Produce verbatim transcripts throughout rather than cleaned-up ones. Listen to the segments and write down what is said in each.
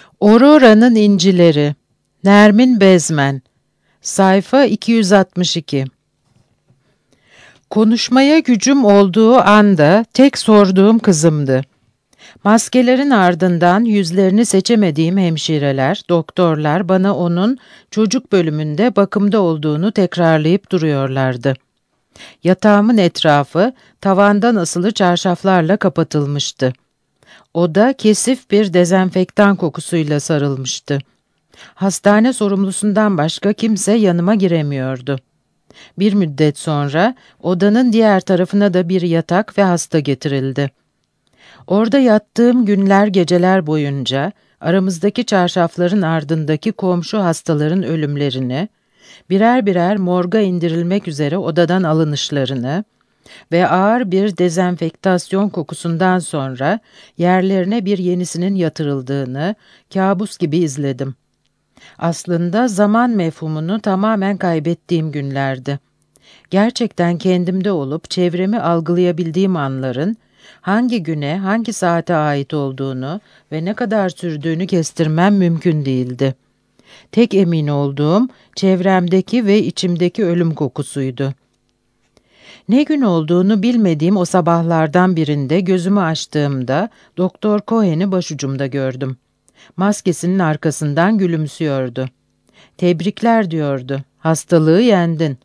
Aurora'nın İncileri. Nermin Bezmen. Sayfa iki yüz altmış iki. Konuşmaya gücüm olduğu anda tek sorduğum kızımdı. Maskelerin ardından yüzlerini seçemediğim hemşireler, doktorlar bana onun çocuk bölümünde bakımda olduğunu tekrarlayıp duruyorlardı. Yatağımın etrafı tavandan asılı çarşaflarla kapatılmıştı. Oda kesif bir dezenfektan kokusuyla sarılmıştı. Hastane sorumlusundan başka kimse yanıma giremiyordu. Bir müddet sonra odanın diğer tarafına da bir yatak ve hasta getirildi. Orada yattığım günler geceler boyunca aramızdaki çarşafların ardındaki komşu hastaların ölümlerini, birer birer morga indirilmek üzere odadan alınışlarını ve ağır bir dezenfektasyon kokusundan sonra yerlerine bir yenisinin yatırıldığını kabus gibi izledim. Aslında zaman mefhumunu tamamen kaybettiğim günlerdi. Gerçekten kendimde olup çevremi algılayabildiğim anların hangi güne, hangi saate ait olduğunu ve ne kadar sürdüğünü kestirmem mümkün değildi. Tek emin olduğum çevremdeki ve içimdeki ölüm kokusuydu. Ne gün olduğunu bilmediğim o sabahlardan birinde gözümü açtığımda Doktor Cohen'i başucumda gördüm. Maskesinin arkasından gülümsüyordu. "Tebrikler," diyordu. "Hastalığı yendin."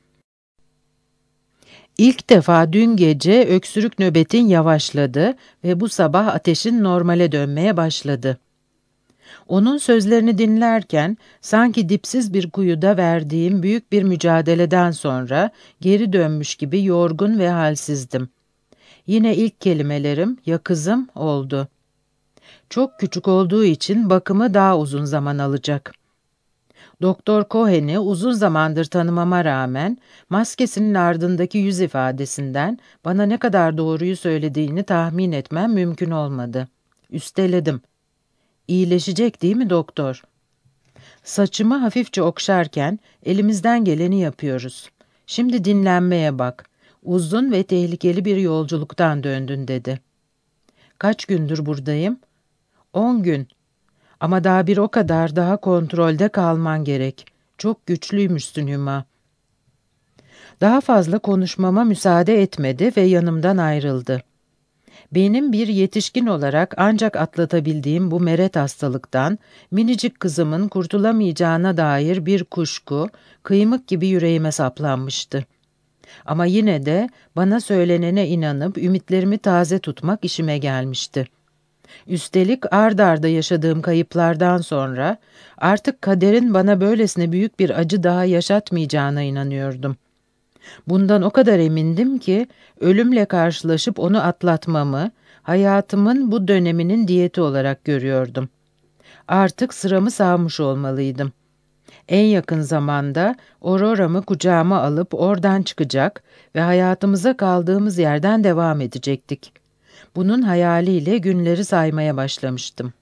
İlk defa dün gece öksürük nöbetin yavaşladı ve bu sabah ateşin normale dönmeye başladı. Onun sözlerini dinlerken sanki dipsiz bir kuyuda verdiğim büyük bir mücadeleden sonra geri dönmüş gibi yorgun ve halsizdim. Yine ilk kelimelerim "ya kızım" oldu. Çok küçük olduğu için bakımı daha uzun zaman alacak. Doktor Cohen'i uzun zamandır tanımama rağmen maskesinin ardındaki yüz ifadesinden bana ne kadar doğruyu söylediğini tahmin etmem mümkün olmadı. Üsteledim. "İyileşecek değil mi doktor?" Saçımı hafifçe okşarken "Elimizden geleni yapıyoruz. Şimdi dinlenmeye bak. Uzun ve tehlikeli bir yolculuktan döndün," dedi. "Kaç gündür buradayım?" "On gün. Ama daha bir o kadar daha kontrolde kalman gerek. Çok güçlüymüşsün Hüma." Daha fazla konuşmama müsaade etmedi ve yanımdan ayrıldı. Benim bir yetişkin olarak ancak atlatabildiğim bu meret hastalıktan minicik kızımın kurtulamayacağına dair bir kuşku, kıymık gibi yüreğime saplanmıştı. Ama yine de bana söylenene inanıp ümitlerimi taze tutmak işime gelmişti. Üstelik ard arda yaşadığım kayıplardan sonra artık kaderin bana böylesine büyük bir acı daha yaşatmayacağına inanıyordum. Bundan o kadar emindim ki ölümle karşılaşıp onu atlatmamı hayatımın bu döneminin diyeti olarak görüyordum. Artık sıramı savmış olmalıydım. En yakın zamanda Aurora'mı kucağıma alıp oradan çıkacak ve hayatımıza kaldığımız yerden devam edecektik. Bunun hayaliyle günleri saymaya başlamıştım.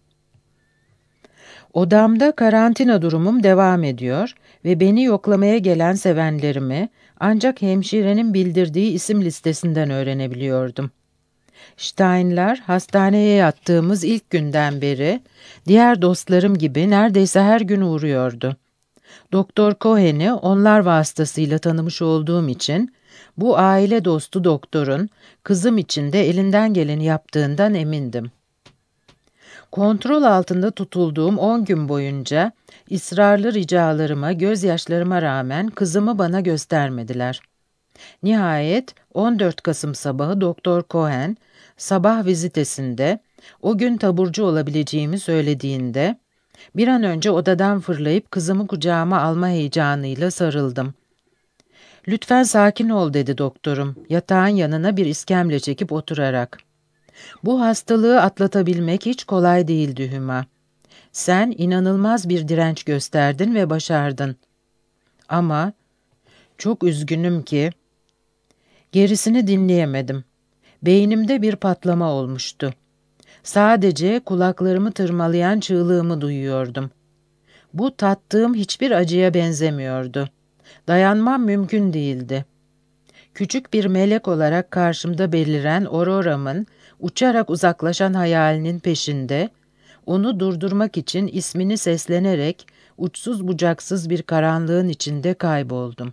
Odamda karantina durumum devam ediyor ve beni yoklamaya gelen sevenlerimi ancak hemşirenin bildirdiği isim listesinden öğrenebiliyordum. Steinler, hastaneye yattığımız ilk günden beri diğer dostlarım gibi neredeyse her gün uğruyordu. Doktor Cohen'i onlar vasıtasıyla tanımış olduğum için bu aile dostu doktorun kızım için de elinden geleni yaptığından emindim. Kontrol altında tutulduğum on gün boyunca ısrarlı ricalarıma, gözyaşlarıma rağmen kızımı bana göstermediler. Nihayet on dört Kasım sabahı Doktor Cohen sabah vizitesinde o gün taburcu olabileceğimi söylediğinde bir an önce odadan fırlayıp kızımı kucağıma alma heyecanıyla sarıldım. "Lütfen sakin ol," dedi doktorum, yatağın yanına bir iskemle çekip oturarak. "Bu hastalığı atlatabilmek hiç kolay değildi Hüma. Sen inanılmaz bir direnç gösterdin ve başardın. Ama çok üzgünüm ki..." Gerisini dinleyemedim. Beynimde bir patlama olmuştu. Sadece kulaklarımı tırmalayan çığlığımı duyuyordum. Bu tattığım hiçbir acıya benzemiyordu. Dayanmam mümkün değildi. Küçük bir melek olarak karşımda beliren Aurora'mın uçarak uzaklaşan hayalinin peşinde, Onu durdurmak için ismini seslenerek uçsuz bucaksız bir karanlığın içinde kayboldum.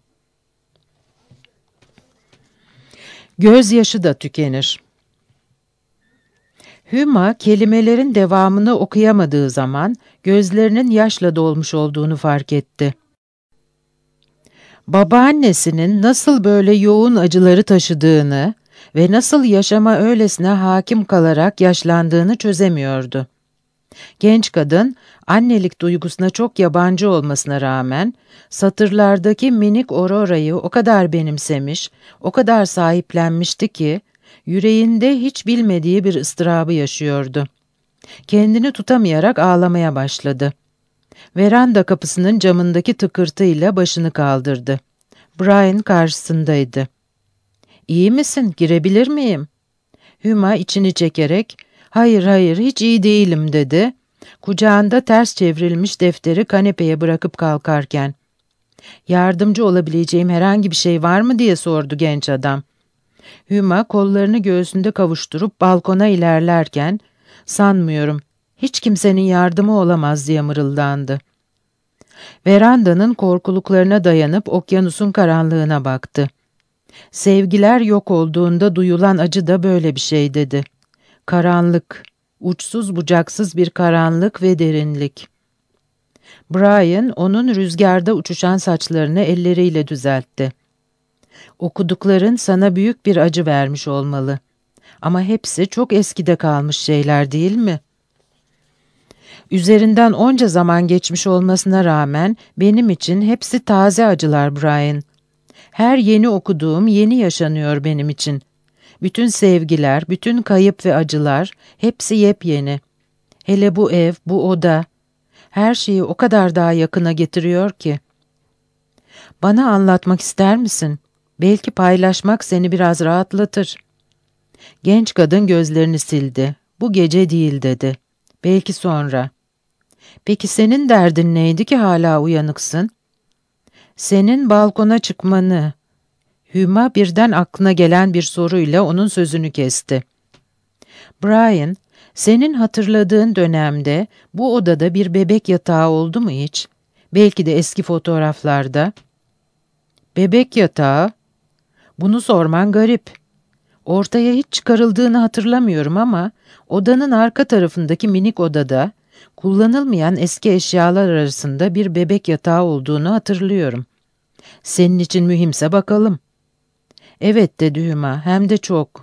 Gözyaşı da tükenir. Hüma kelimelerin devamını okuyamadığı zaman gözlerinin yaşla dolmuş olduğunu fark etti. Babaannesinin nasıl böyle yoğun acıları taşıdığını ve nasıl yaşama öylesine hakim kalarak yaşlandığını çözemiyordu. Genç kadın, annelik duygusuna çok yabancı olmasına rağmen, satırlardaki minik Aurora'yı o kadar benimsemiş, o kadar sahiplenmişti ki, yüreğinde hiç bilmediği bir ıstırabı yaşıyordu. Kendini tutamayarak ağlamaya başladı. Veranda kapısının camındaki tıkırtıyla başını kaldırdı. Brian karşısındaydı. "İyi misin, girebilir miyim?" Hüma içini çekerek, "Hayır hayır, hiç iyi değilim," dedi. Kucağında ters çevrilmiş defteri kanepeye bırakıp kalkarken. "Yardımcı olabileceğim herhangi bir şey var mı?" diye sordu genç adam. Hüma kollarını göğsünde kavuşturup balkona ilerlerken, "Sanmıyorum, hiç kimsenin yardımı olamaz," diye mırıldandı. Verandanın korkuluklarına dayanıp okyanusun karanlığına baktı. "Sevgiler yok olduğunda duyulan acı da böyle bir şey," dedi. "Karanlık, uçsuz bucaksız bir karanlık ve derinlik." Brian, onun rüzgarda uçuşan saçlarını elleriyle düzeltti. "Okudukların sana büyük bir acı vermiş olmalı. Ama hepsi çok eskide kalmış şeyler, değil mi?" "Üzerinden onca zaman geçmiş olmasına rağmen benim için hepsi taze acılar Brian. Her yeni okuduğum yeni yaşanıyor benim için. Bütün sevgiler, bütün kayıp ve acılar, hepsi yepyeni. Hele bu ev, bu oda, her şeyi o kadar daha yakına getiriyor ki." "Bana anlatmak ister misin? Belki paylaşmak seni biraz rahatlatır." Genç kadın gözlerini sildi. "Bu gece değil," dedi. "Belki sonra." "Peki senin derdin neydi ki hala uyanıksın?" "Senin balkona çıkmanı." Hüma birden aklına gelen bir soruyla onun sözünü kesti. "Brian, senin hatırladığın dönemde bu odada bir bebek yatağı oldu mu hiç? Belki de eski fotoğraflarda." "Bebek yatağı? Bunu sorman garip. Ortaya hiç çıkarıldığını hatırlamıyorum ama odanın arka tarafındaki minik odada kullanılmayan eski eşyalar arasında bir bebek yatağı olduğunu hatırlıyorum. Senin için mühimse bakalım." "Evet," dedi Hüma, "hem de çok."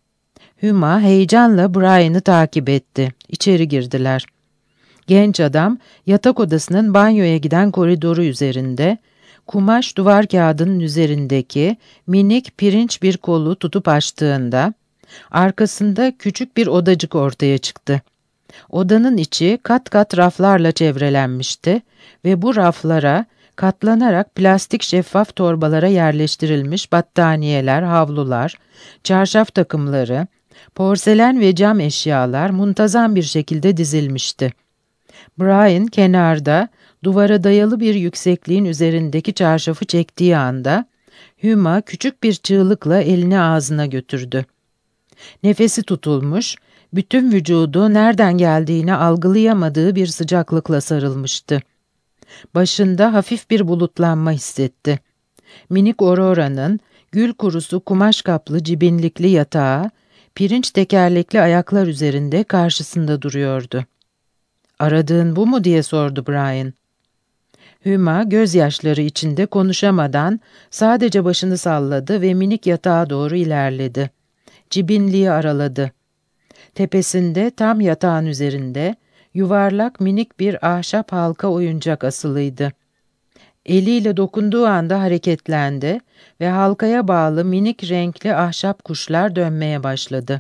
Hüma heyecanla Brian'ı takip etti. İçeri girdiler. Genç adam yatak odasının banyoya giden koridoru üzerinde, kumaş duvar kağıdının üzerindeki minik pirinç bir kolu tutup açtığında, arkasında küçük bir odacık ortaya çıktı. Odanın içi kat kat raflarla çevrelenmişti ve bu raflara katlanarak plastik şeffaf torbalara yerleştirilmiş battaniyeler, havlular, çarşaf takımları, porselen ve cam eşyalar muntazam bir şekilde dizilmişti. Brian kenarda, duvara dayalı bir yüksekliğin üzerindeki çarşafı çektiği anda, Hüma küçük bir çığlıkla elini ağzına götürdü. Nefesi tutulmuş, bütün vücudu nereden geldiğini algılayamadığı bir sıcaklıkla sarılmıştı. Başında hafif bir bulutlanma hissetti. Minik Aurora'nın gül kurusu kumaş kaplı cibinlikli yatağı, pirinç tekerlekli ayaklar üzerinde karşısında duruyordu. "Aradığın bu mu?" diye sordu Brian. Hüma gözyaşları içinde konuşamadan sadece başını salladı ve minik yatağa doğru ilerledi. Cibinliği araladı. Tepesinde tam yatağın üzerinde yuvarlak minik bir ahşap halka oyuncak asılıydı. Eliyle dokunduğu anda hareketlendi ve halkaya bağlı minik renkli ahşap kuşlar dönmeye başladı.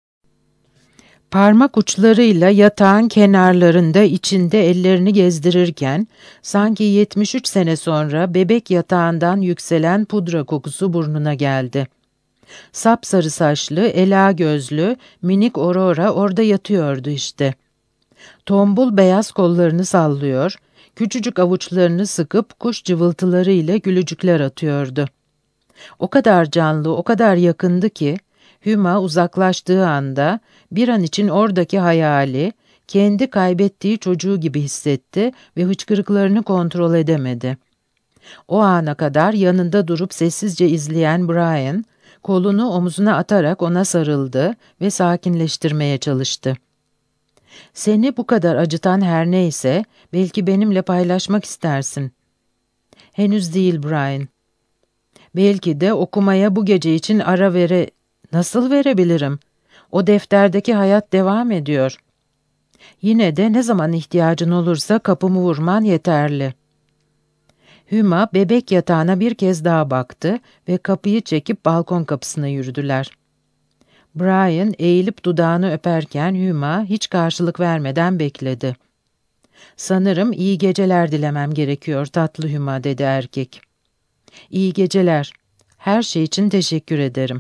Parmak uçlarıyla yatağın kenarlarında içinde ellerini gezdirirken, sanki yetmiş üç sene sonra bebek yatağından yükselen pudra kokusu burnuna geldi. Sapsarı saçlı, ela gözlü, minik Aurora orada yatıyordu işte. Tombul beyaz kollarını sallıyor, küçücük avuçlarını sıkıp kuş cıvıltılarıyla gülücükler atıyordu. O kadar canlı, o kadar yakındı ki, Hüma uzaklaştığı anda bir an için oradaki hayali, kendi kaybettiği çocuğu gibi hissetti ve hıçkırıklarını kontrol edemedi. O ana kadar yanında durup sessizce izleyen Brian, kolunu omzuna atarak ona sarıldı ve sakinleştirmeye çalıştı. "Seni bu kadar acıtan her neyse, belki benimle paylaşmak istersin." "Henüz değil Brian. Belki de okumaya bu gece için ara vere... Nasıl verebilirim? O defterdeki hayat devam ediyor. Yine de ne zaman ihtiyacın olursa kapımı vurman yeterli." Hüma bebek yatağına bir kez daha baktı ve kapıyı çekip balkon kapısına yürüdüler. Brian eğilip dudağını öperken Hüma hiç karşılık vermeden bekledi. "Sanırım iyi geceler dilemem gerekiyor tatlı Hüma," dedi erkek. "İyi geceler. Her şey için teşekkür ederim."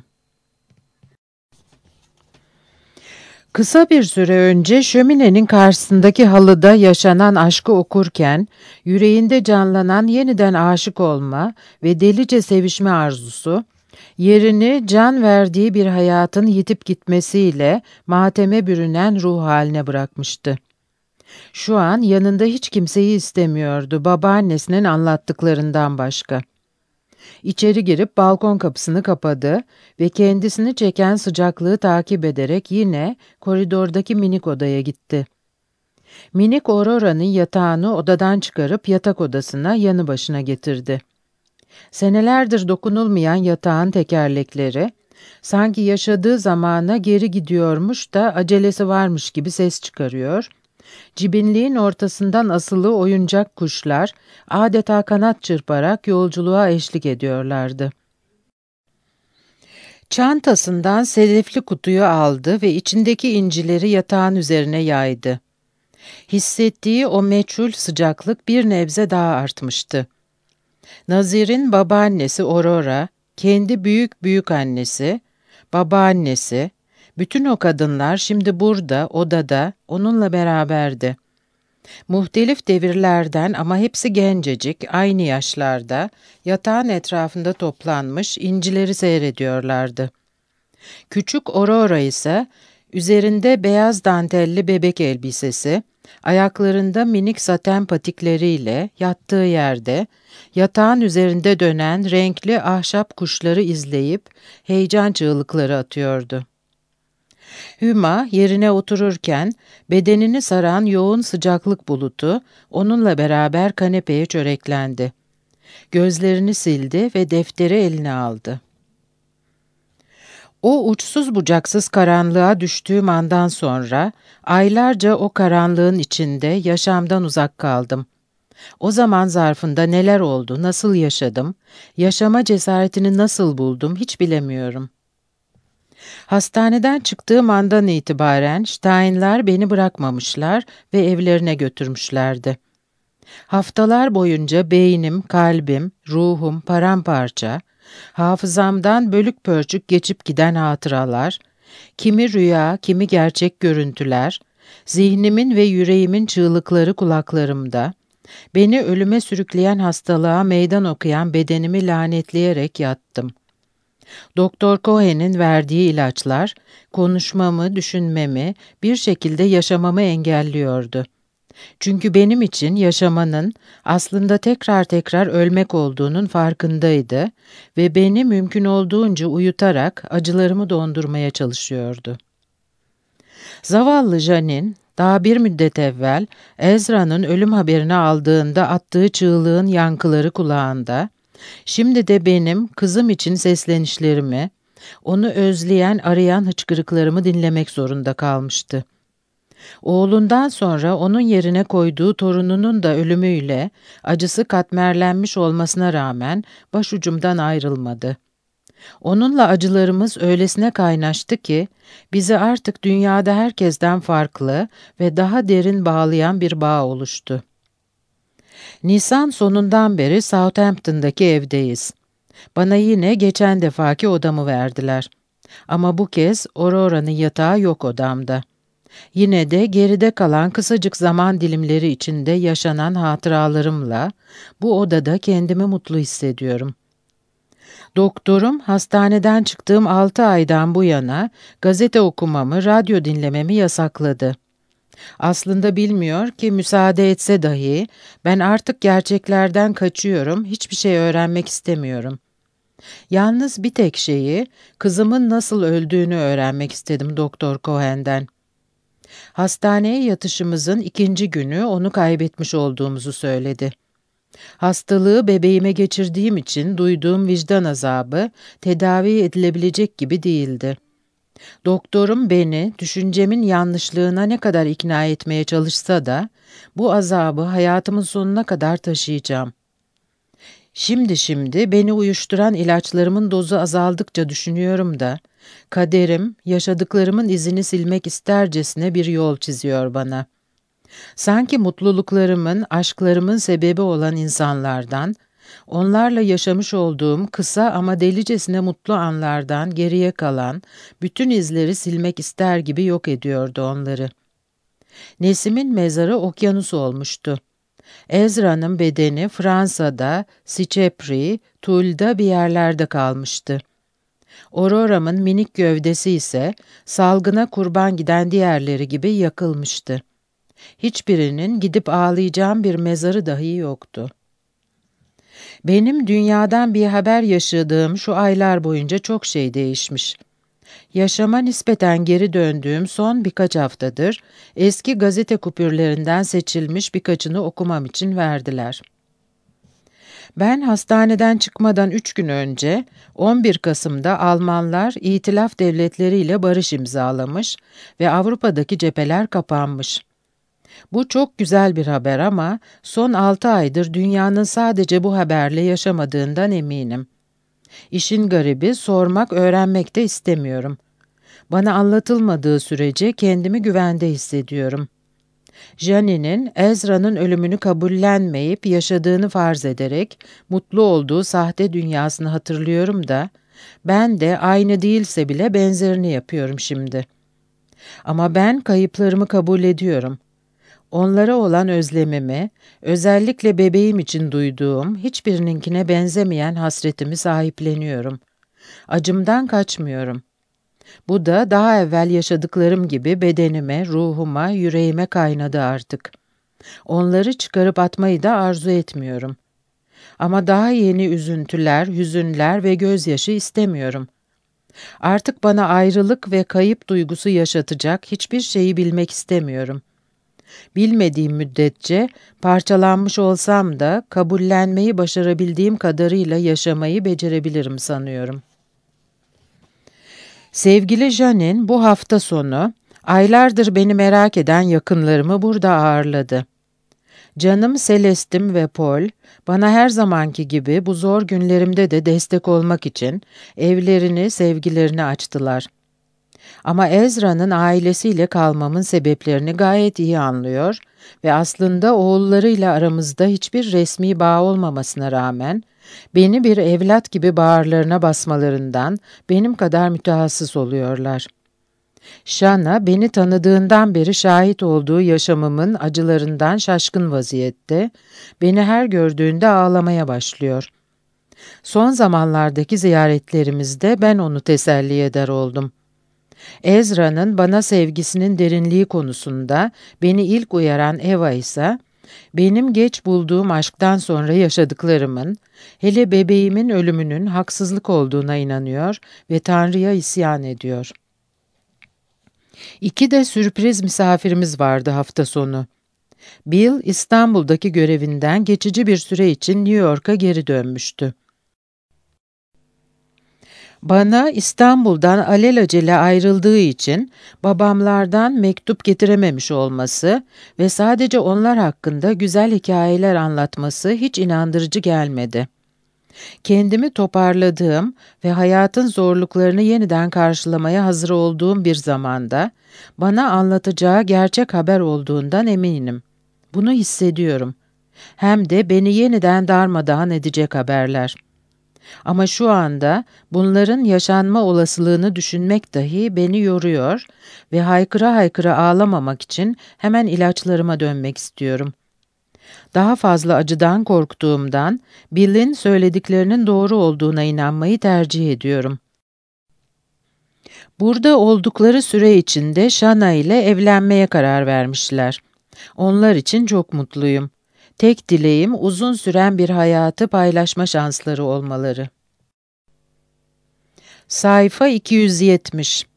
Kısa bir süre önce şöminenin karşısındaki halıda yaşanan aşkı okurken, yüreğinde canlanan yeniden aşık olma ve delice sevişme arzusu, yerini can verdiği bir hayatın yitip gitmesiyle mateme bürünen ruh haline bırakmıştı. Şu an yanında hiç kimseyi istemiyordu, babaannesinin anlattıklarından başka. İçeri girip balkon kapısını kapadı ve kendisini çeken sıcaklığı takip ederek yine koridordaki minik odaya gitti. Minik Aurora'nın yatağını odadan çıkarıp yatak odasına yanı başına getirdi. Senelerdir dokunulmayan yatağın tekerlekleri, sanki yaşadığı zamana geri gidiyormuş da acelesi varmış gibi ses çıkarıyor, cibinliğin ortasından asılı oyuncak kuşlar adeta kanat çırparak yolculuğa eşlik ediyorlardı. Çantasından sedefli kutuyu aldı ve içindeki incileri yatağın üzerine yaydı. Hissettiği o meçhul sıcaklık bir nebze daha artmıştı. Nazir'in babaannesi Aurora, kendi büyük büyük annesi, babaannesi, bütün o kadınlar şimdi burada, odada, onunla beraberdi. Muhtelif devirlerden ama hepsi gencecik, aynı yaşlarda, yatağın etrafında toplanmış incileri seyrediyorlardı. Küçük Aurora ise, üzerinde beyaz dantelli bebek elbisesi, ayaklarında minik saten patikleriyle yattığı yerde, yatağın üzerinde dönen renkli ahşap kuşları izleyip heyecan çığlıkları atıyordu. Hüma yerine otururken bedenini saran yoğun sıcaklık bulutu onunla beraber kanepeye çöreklendi. Gözlerini sildi ve defteri eline aldı. O uçsuz bucaksız karanlığa düştüğüm andan sonra aylarca o karanlığın içinde yaşamdan uzak kaldım. O zaman zarfında neler oldu, nasıl yaşadım, yaşama cesaretini nasıl buldum hiç bilemiyorum. Hastaneden çıktığım andan itibaren Steinler beni bırakmamışlar ve evlerine götürmüşlerdi. Haftalar boyunca beynim, kalbim, ruhum paramparça, hafızamdan bölük pörçük geçip giden hatıralar, kimi rüya, kimi gerçek görüntüler, zihnimin ve yüreğimin çığlıkları kulaklarımda, beni ölüme sürükleyen hastalığa meydan okuyan bedenimi lanetleyerek yattım. Doktor Cohen'in verdiği ilaçlar, konuşmamı, düşünmemi, bir şekilde yaşamamı engelliyordu. Çünkü benim için yaşamanın aslında tekrar tekrar ölmek olduğunun farkındaydı ve beni mümkün olduğunca uyutarak acılarımı dondurmaya çalışıyordu. Zavallı Janine, daha bir müddet evvel Ezra'nın ölüm haberini aldığında attığı çığlığın yankıları kulağında, şimdi de benim kızım için seslenişlerimi, onu özleyen arayan hıçkırıklarımı dinlemek zorunda kalmıştı. Oğlundan sonra onun yerine koyduğu torununun da ölümüyle acısı katmerlenmiş olmasına rağmen başucumdan ayrılmadı. Onunla acılarımız öylesine kaynaştı ki bizi artık dünyada herkesten farklı ve daha derin bağlayan bir bağ oluştu. Nisan sonundan beri Southampton'daki evdeyiz. Bana yine geçen defaki odamı verdiler. Ama bu kez Aurora'nın yatağı yok odamda. Yine de geride kalan kısacık zaman dilimleri içinde yaşanan hatıralarımla bu odada kendimi mutlu hissediyorum. Doktorum hastaneden çıktığım altı aydan bu yana gazete okumamı, radyo dinlememi yasakladı. Aslında bilmiyor ki müsaade etse dahi ben artık gerçeklerden kaçıyorum, hiçbir şey öğrenmek istemiyorum. Yalnız bir tek şeyi, kızımın nasıl öldüğünü öğrenmek istedim Doktor Cohen'den. Hastaneye yatışımızın ikinci günü onu kaybetmiş olduğumuzu söyledi. Hastalığı bebeğime geçirdiğim için duyduğum vicdan azabı tedavi edilebilecek gibi değildi. Doktorum beni düşüncemin yanlışlığına ne kadar ikna etmeye çalışsa da bu azabı hayatımın sonuna kadar taşıyacağım. Şimdi şimdi beni uyuşturan ilaçlarımın dozu azaldıkça düşünüyorum da kaderim yaşadıklarımın izini silmek istercesine bir yol çiziyor bana. Sanki mutluluklarımın, aşklarımın sebebi olan insanlardan, onlarla yaşamış olduğum kısa ama delicesine mutlu anlardan geriye kalan bütün izleri silmek ister gibi yok ediyordu onları. Nesim'in mezarı okyanus olmuştu. Ezra'nın bedeni Fransa'da, Sicépri, Toul'da bir yerlerde kalmıştı. Aurora'mın minik gövdesi ise salgına kurban giden diğerleri gibi yakılmıştı. Hiçbirinin gidip ağlayacağım bir mezarı dahi yoktu. Benim dünyadan bir haber yaşadığım şu aylar boyunca çok şey değişmiş. Yaşama nispeten geri döndüğüm son birkaç haftadır eski gazete kupürlerinden seçilmiş birkaçını okumam için verdiler. Ben hastaneden çıkmadan üç gün önce on bir Kasım'da Almanlar İtilaf Devletleri ile barış imzalamış ve Avrupa'daki cepheler kapanmış. Bu çok güzel bir haber ama son altı aydır dünyanın sadece bu haberle yaşamadığından eminim. İşin garibi sormak, öğrenmek de istemiyorum. Bana anlatılmadığı sürece kendimi güvende hissediyorum. Janine'in Ezra'nın ölümünü kabullenmeyip yaşadığını farz ederek mutlu olduğu sahte dünyasını hatırlıyorum da ben de aynı değilse bile benzerini yapıyorum şimdi. Ama ben kayıplarımı kabul ediyorum. Onlara olan özlemimi, özellikle bebeğim için duyduğum, hiçbirininkine benzemeyen hasretimi sahipleniyorum. Acımdan kaçmıyorum. Bu da daha evvel yaşadıklarım gibi bedenime, ruhuma, yüreğime kaynadı artık. Onları çıkarıp atmayı da arzu etmiyorum. Ama daha yeni üzüntüler, hüzünler ve gözyaşı istemiyorum. Artık bana ayrılık ve kayıp duygusu yaşatacak hiçbir şeyi bilmek istemiyorum. Bilmediğim müddetçe parçalanmış olsam da kabullenmeyi başarabildiğim kadarıyla yaşamayı becerebilirim sanıyorum. Sevgili Janine bu hafta sonu aylardır beni merak eden yakınlarımı burada ağırladı. Canım Celeste'im ve Paul bana her zamanki gibi bu zor günlerimde de destek olmak için evlerini, sevgilerini açtılar. Ama Ezra'nın ailesiyle kalmamın sebeplerini gayet iyi anlıyor ve aslında oğullarıyla aramızda hiçbir resmi bağ olmamasına rağmen beni bir evlat gibi bağırlarına basmalarından benim kadar mütehassıs oluyorlar. Shana beni tanıdığından beri şahit olduğu yaşamımın acılarından şaşkın vaziyette, beni her gördüğünde ağlamaya başlıyor. Son zamanlardaki ziyaretlerimizde ben onu teselli eder oldum. Ezra'nın bana sevgisinin derinliği konusunda beni ilk uyaran Eva ise, benim geç bulduğum aşktan sonra yaşadıklarımın, hele bebeğimin ölümünün haksızlık olduğuna inanıyor ve Tanrı'ya isyan ediyor. İki de sürpriz misafirimiz vardı hafta sonu. Bill, İstanbul'daki görevinden geçici bir süre için New York'a geri dönmüştü. Bana İstanbul'dan alelacele ayrıldığı için babamlardan mektup getirememiş olması ve sadece onlar hakkında güzel hikayeler anlatması hiç inandırıcı gelmedi. Kendimi toparladığım ve hayatın zorluklarını yeniden karşılamaya hazır olduğum bir zamanda bana anlatacağı gerçek haber olduğundan eminim. Bunu hissediyorum. Hem de beni yeniden darmadağın edecek haberler. Ama şu anda bunların yaşanma olasılığını düşünmek dahi beni yoruyor ve haykıra haykıra ağlamamak için hemen ilaçlarıma dönmek istiyorum. Daha fazla acıdan korktuğumdan Bill'in söylediklerinin doğru olduğuna inanmayı tercih ediyorum. Burada oldukları süre içinde Shana ile evlenmeye karar vermişler. Onlar için çok mutluyum. Tek dileğim uzun süren bir hayatı paylaşma şansları olmaları. Sayfa iki yüz yetmiş.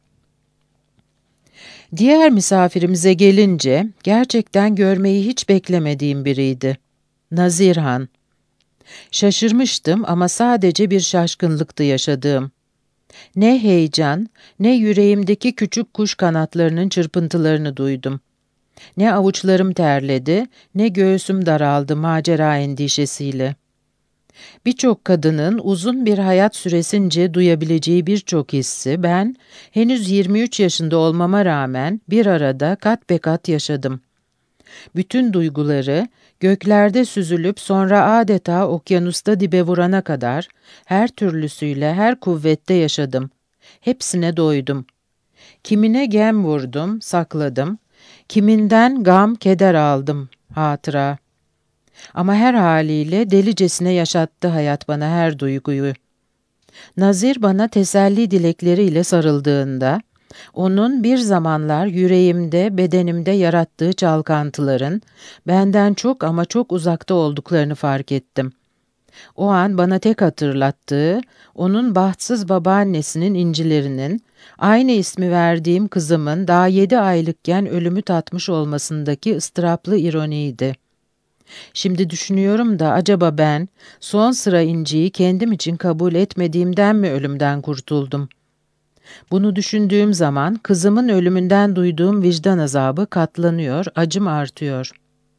Diğer misafirimize gelince gerçekten görmeyi hiç beklemediğim biriydi. Nazirhan. Şaşırmıştım ama sadece bir şaşkınlıktı yaşadığım. Ne heyecan, ne yüreğimdeki küçük kuş kanatlarının çırpıntılarını duydum. Ne avuçlarım terledi, ne göğsüm daraldı macera endişesiyle. Birçok kadının uzun bir hayat süresince duyabileceği birçok hissi ben, henüz yirmi üç yaşında olmama rağmen bir arada kat be kat yaşadım. Bütün duyguları, göklerde süzülüp sonra adeta okyanusta dibe vurana kadar, her türlüsüyle her kuvvette yaşadım. Hepsine doydum. Kimine gem vurdum, sakladım. Kiminden gam, keder aldım, hatıra. Ama her haliyle delicesine yaşattı hayat bana her duyguyu. Nazir bana teselli dilekleriyle sarıldığında, onun bir zamanlar yüreğimde, bedenimde yarattığı çalkantıların, benden çok ama çok uzakta olduklarını fark ettim. O an bana tek hatırlattığı, onun bahtsız babaannesinin incilerinin, aynı ismi verdiğim kızımın daha yedi aylıkken ölümü tatmış olmasındaki ıstıraplı ironiydi. Şimdi düşünüyorum da acaba ben, son sıra inciyi kendim için kabul etmediğimden mi ölümden kurtuldum? Bunu düşündüğüm zaman kızımın ölümünden duyduğum vicdan azabı katlanıyor, acım artıyor.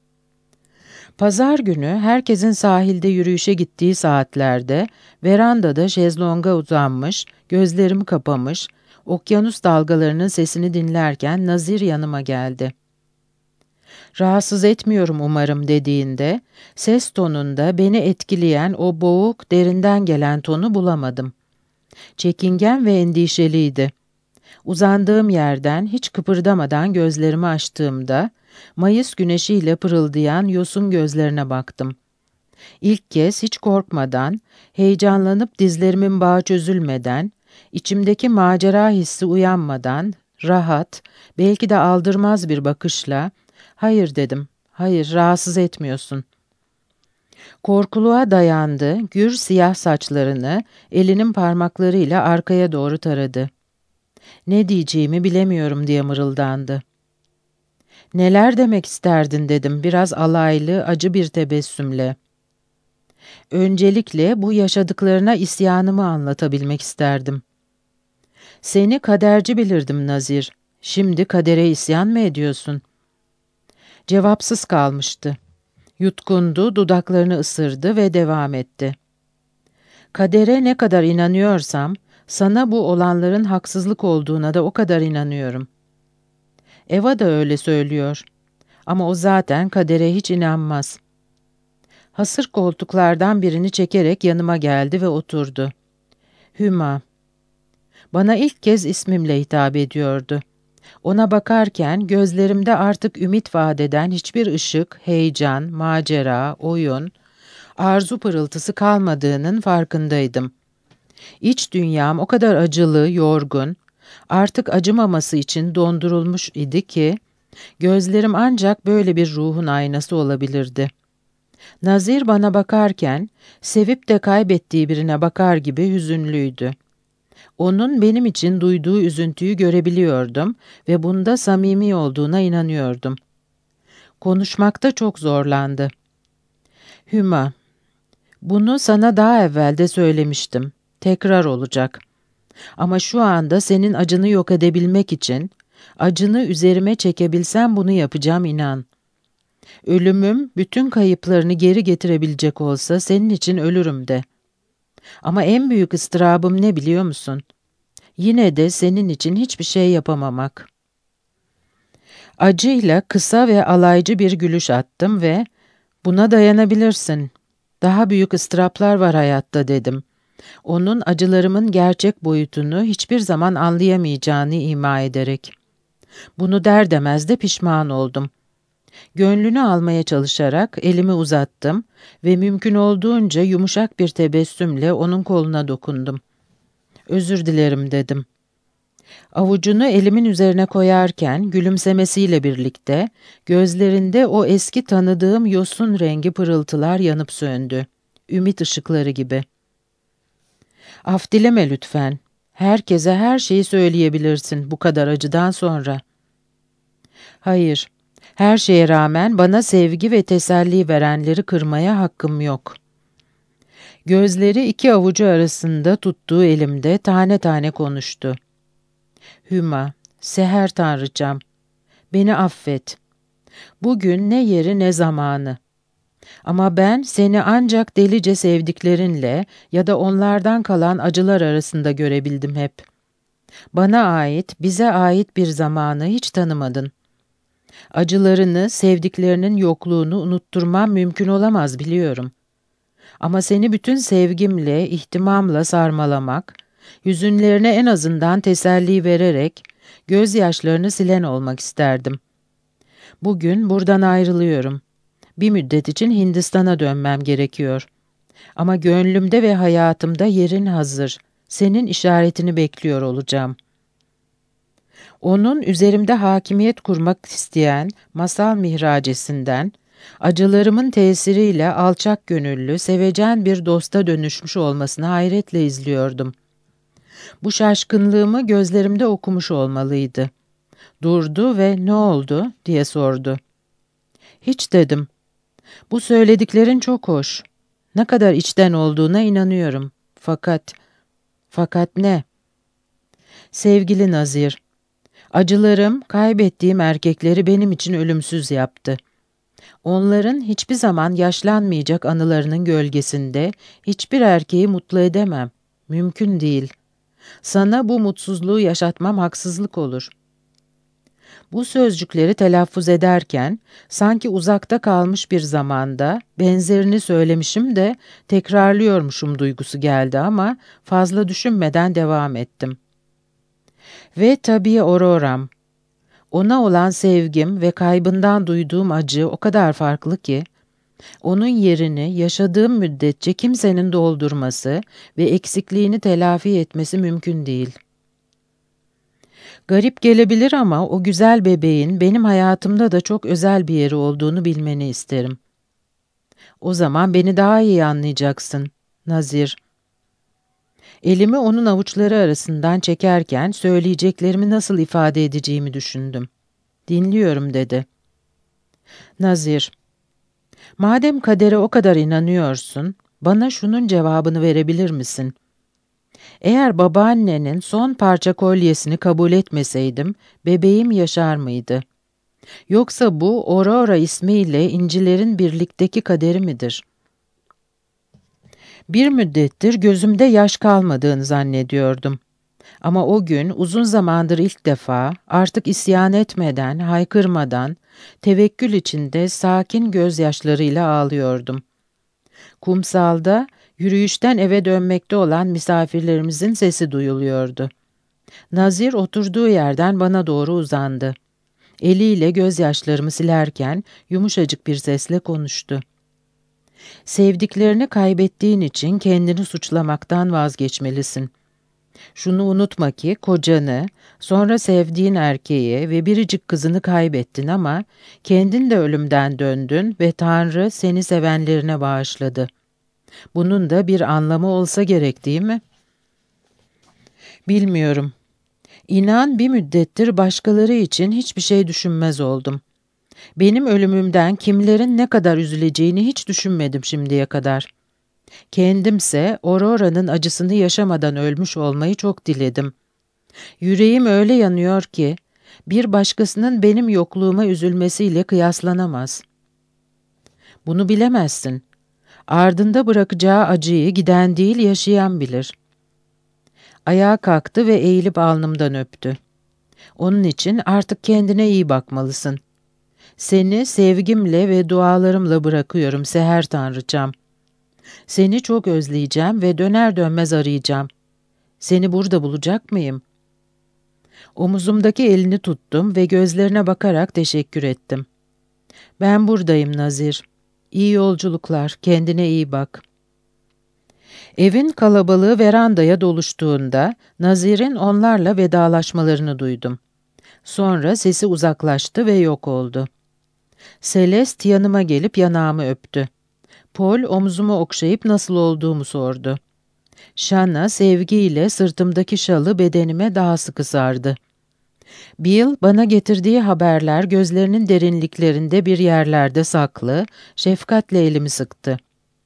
Pazar günü herkesin sahilde yürüyüşe gittiği saatlerde verandada şezlonga uzanmış, gözlerimi kapamış, okyanus dalgalarının sesini dinlerken Nazir yanıma geldi. "Rahatsız etmiyorum umarım" dediğinde, ses tonunda beni etkileyen o boğuk, derinden gelen tonu bulamadım. Çekingen ve endişeliydi. Uzandığım yerden hiç kıpırdamadan gözlerimi açtığımda, Mayıs güneşiyle pırıldayan yosun gözlerine baktım. İlk kez hiç korkmadan, heyecanlanıp dizlerimin bağı çözülmeden, içimdeki macera hissi uyanmadan, rahat, belki de aldırmaz bir bakışla, "Hayır" dedim, "hayır, rahatsız etmiyorsun." Korkuluğa dayandı, gür siyah saçlarını elinin parmaklarıyla arkaya doğru taradı. "Ne diyeceğimi bilemiyorum" diye mırıldandı. "Neler demek isterdin?" dedim biraz alaylı, acı bir tebessümle. "Öncelikle bu yaşadıklarına isyanımı anlatabilmek isterdim." "Seni kaderci bilirdim Nazir. Şimdi kadere isyan mı ediyorsun?" Cevapsız kalmıştı. Yutkundu, dudaklarını ısırdı ve devam etti. "Kadere ne kadar inanıyorsam, sana bu olanların haksızlık olduğuna da o kadar inanıyorum. Eva da öyle söylüyor. Ama o zaten kadere hiç inanmaz." Hasır koltuklardan birini çekerek yanıma geldi ve oturdu. "Hüma." Bana ilk kez ismimle hitap ediyordu. Ona bakarken gözlerimde artık ümit vaat eden hiçbir ışık, heyecan, macera, oyun, arzu pırıltısı kalmadığının farkındaydım. İç dünyam o kadar acılı, yorgun, artık acımaması için dondurulmuş idi ki, gözlerim ancak böyle bir ruhun aynası olabilirdi. Nazir bana bakarken, sevip de kaybettiği birine bakar gibi hüzünlüydü. Onun benim için duyduğu üzüntüyü görebiliyordum ve bunda samimi olduğuna inanıyordum. Konuşmakta çok zorlandı. "Hüma, bunu sana daha evvel de söylemiştim. Tekrar olacak. Ama şu anda senin acını yok edebilmek için, acını üzerime çekebilsem bunu yapacağım, inan. Ölümüm bütün kayıplarını geri getirebilecek olsa senin için ölürüm de. Ama en büyük ıstırabım ne biliyor musun? Yine de senin için hiçbir şey yapamamak." Acıyla kısa ve alaycı bir gülüş attım ve "Buna dayanabilirsin. Daha büyük ıstıraplar var hayatta" dedim. Onun acılarımın gerçek boyutunu hiçbir zaman anlayamayacağını ima ederek. Bunu der demez de pişman oldum. Gönlünü almaya çalışarak elimi uzattım ve mümkün olduğunca yumuşak bir tebessümle onun koluna dokundum. "Özür dilerim" dedim. Avucunu elimin üzerine koyarken gülümsemesiyle birlikte gözlerinde o eski tanıdığım yosun rengi pırıltılar yanıp söndü. Ümit ışıkları gibi. Af dileme lütfen. Herkese her şeyi söyleyebilirsin bu kadar acıdan sonra. Hayır, her şeye rağmen bana sevgi ve teselli verenleri kırmaya hakkım yok. Gözleri iki avucu arasında tuttuğu elimde tane tane konuştu. Hüma, seher tanrıçam, beni affet. Bugün ne yeri ne zamanı. Ama ben seni ancak delice sevdiklerinle ya da onlardan kalan acılar arasında görebildim hep. Bana ait, bize ait bir zamanı hiç tanımadın. Acılarını, sevdiklerinin yokluğunu unutturmam mümkün olamaz biliyorum. Ama seni bütün sevgimle, ihtimamla sarmalamak, hüzünlerine en azından teselli vererek, gözyaşlarını silen olmak isterdim. Bugün buradan ayrılıyorum. Bir müddet için Hindistan'a dönmem gerekiyor. Ama gönlümde ve hayatımda yerin hazır. Senin işaretini bekliyor olacağım. Onun üzerimde hakimiyet kurmak isteyen masal mihracesinden, acılarımın tesiriyle alçak gönüllü, sevecen bir dosta dönüşmüş olmasını hayretle izliyordum. Bu şaşkınlığımı gözlerimde okumuş olmalıydı. Durdu ve "Ne oldu?" diye sordu. "Hiç," dedim. "Bu söylediklerin çok hoş. Ne kadar içten olduğuna inanıyorum. Fakat, fakat ne?" "Sevgili Nazir, acılarım, kaybettiğim erkekleri benim için ölümsüz yaptı. Onların hiçbir zaman yaşlanmayacak anılarının gölgesinde hiçbir erkeği mutlu edemem. Mümkün değil. Sana bu mutsuzluğu yaşatmam haksızlık olur." Bu sözcükleri telaffuz ederken, sanki uzakta kalmış bir zamanda, benzerini söylemişim de tekrarlıyormuşum duygusu geldi ama fazla düşünmeden devam ettim. Ve tabii Aurora'm. Ona olan sevgim ve kaybından duyduğum acı o kadar farklı ki, onun yerini yaşadığım müddetçe kimsenin doldurması ve eksikliğini telafi etmesi mümkün değil. Garip gelebilir ama o güzel bebeğin benim hayatımda da çok özel bir yeri olduğunu bilmeni isterim. O zaman beni daha iyi anlayacaksın, Nazir. Elimi onun avuçları arasından çekerken söyleyeceklerimi nasıl ifade edeceğimi düşündüm. "Dinliyorum," dedi. "Nazir, madem kadere o kadar inanıyorsun, bana şunun cevabını verebilir misin? Eğer babaannenin son parça kolyesini kabul etmeseydim, bebeğim yaşar mıydı? Yoksa bu Aurora ismiyle incilerin birlikteki kaderi midir?" Bir müddettir gözümde yaş kalmadığını zannediyordum. Ama o gün uzun zamandır ilk defa artık isyan etmeden, haykırmadan, tevekkül içinde sakin gözyaşlarıyla ağlıyordum. Kumsalda, yürüyüşten eve dönmekte olan misafirlerimizin sesi duyuluyordu. Nazir oturduğu yerden bana doğru uzandı. Eliyle gözyaşlarımı silerken yumuşacık bir sesle konuştu. "Sevdiklerini kaybettiğin için kendini suçlamaktan vazgeçmelisin. Şunu unutma ki kocanı, sonra sevdiğin erkeği ve biricik kızını kaybettin ama kendin de ölümden döndün ve Tanrı seni sevenlerine bağışladı. Bunun da bir anlamı olsa gerek, değil mi?" "Bilmiyorum. İnan bir müddettir başkaları için hiçbir şey düşünmez oldum. Benim ölümümden kimlerin ne kadar üzüleceğini hiç düşünmedim şimdiye kadar. Kendimse Aurora'nın acısını yaşamadan ölmüş olmayı çok diledim. Yüreğim öyle yanıyor ki, bir başkasının benim yokluğuma üzülmesiyle kıyaslanamaz. Bunu bilemezsin. Ardında bırakacağı acıyı giden değil yaşayan bilir." Ayağa kalktı ve eğilip alnımdan öptü. "Onun için artık kendine iyi bakmalısın. Seni sevgimle ve dualarımla bırakıyorum seher tanrıçam. Seni çok özleyeceğim ve döner dönmez arayacağım. Seni burada bulacak mıyım?" Omuzumdaki elini tuttum ve gözlerine bakarak teşekkür ettim. "Ben buradayım Nazir. İyi yolculuklar, kendine iyi bak." Evin kalabalığı verandaya doluştuğunda Nazir'in onlarla vedalaşmalarını duydum. Sonra sesi uzaklaştı ve yok oldu. Celeste yanıma gelip yanağımı öptü. Paul omzumu okşayıp nasıl olduğumu sordu. Shanna sevgiyle sırtımdaki şalı bedenime daha sıkı sardı. Bill bana getirdiği haberler gözlerinin derinliklerinde bir yerlerde saklı, şefkatle elimi sıktı.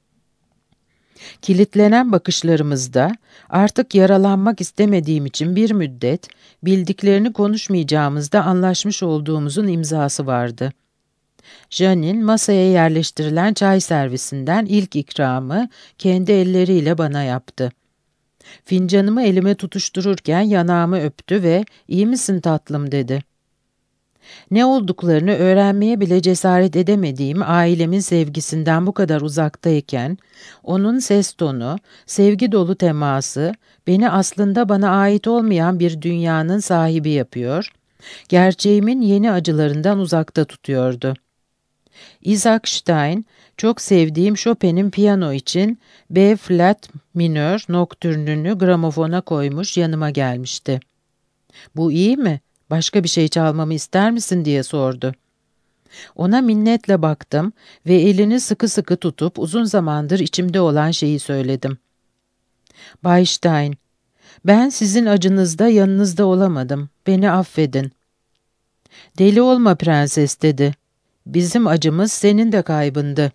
Kilitlenen bakışlarımızda artık yaralanmak istemediğim için bir müddet bildiklerini konuşmayacağımızda anlaşmış olduğumuzun imzası vardı. Janine masaya yerleştirilen çay servisinden ilk ikramı kendi elleriyle bana yaptı. Fincanımı elime tutuştururken yanağımı öptü ve "İyi misin tatlım?" dedi. Ne olduklarını öğrenmeye bile cesaret edemediğim ailemin sevgisinden bu kadar uzaktayken, onun ses tonu, sevgi dolu teması, beni aslında bana ait olmayan bir dünyanın sahibi yapıyor, gerçeğimin yeni acılarından uzakta tutuyordu. Isaac Stein, çok sevdiğim Chopin'in piyano için B flat minör noktürnünü gramofona koymuş yanıma gelmişti. "Bu iyi mi? Başka bir şey çalmamı ister misin?" diye sordu. Ona minnetle baktım ve elini sıkı sıkı tutup uzun zamandır içimde olan şeyi söyledim. "Bay Stein, ben sizin acınızda yanınızda olamadım. Beni affedin." "Deli olma prenses," dedi. "Bizim acımız senin de kaybındı.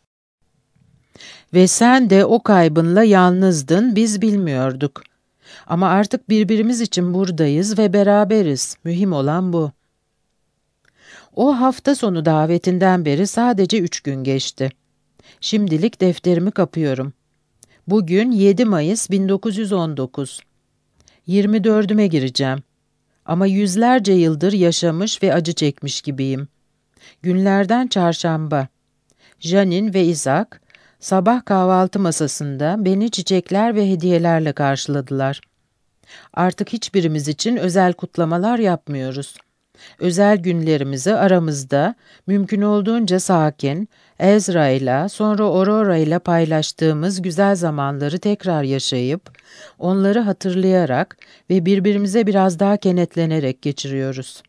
Ve sen de o kaybınla yalnızdın, biz bilmiyorduk. Ama artık birbirimiz için buradayız ve beraberiz. Mühim olan bu." O hafta sonu davetinden beri sadece üç gün geçti. Şimdilik defterimi kapıyorum. Bugün yedi Mayıs bin dokuz yüz on dokuz. yirmi dördüme gireceğim. Ama yüzlerce yıldır yaşamış ve acı çekmiş gibiyim. Günlerden çarşamba. Janine ve Isaac, sabah kahvaltı masasında beni çiçekler ve hediyelerle karşıladılar. Artık hiçbirimiz için özel kutlamalar yapmıyoruz. Özel günlerimizi aramızda mümkün olduğunca sakin, Ezra ile sonra Aurora ile paylaştığımız güzel zamanları tekrar yaşayıp, onları hatırlayarak ve birbirimize biraz daha kenetlenerek geçiriyoruz.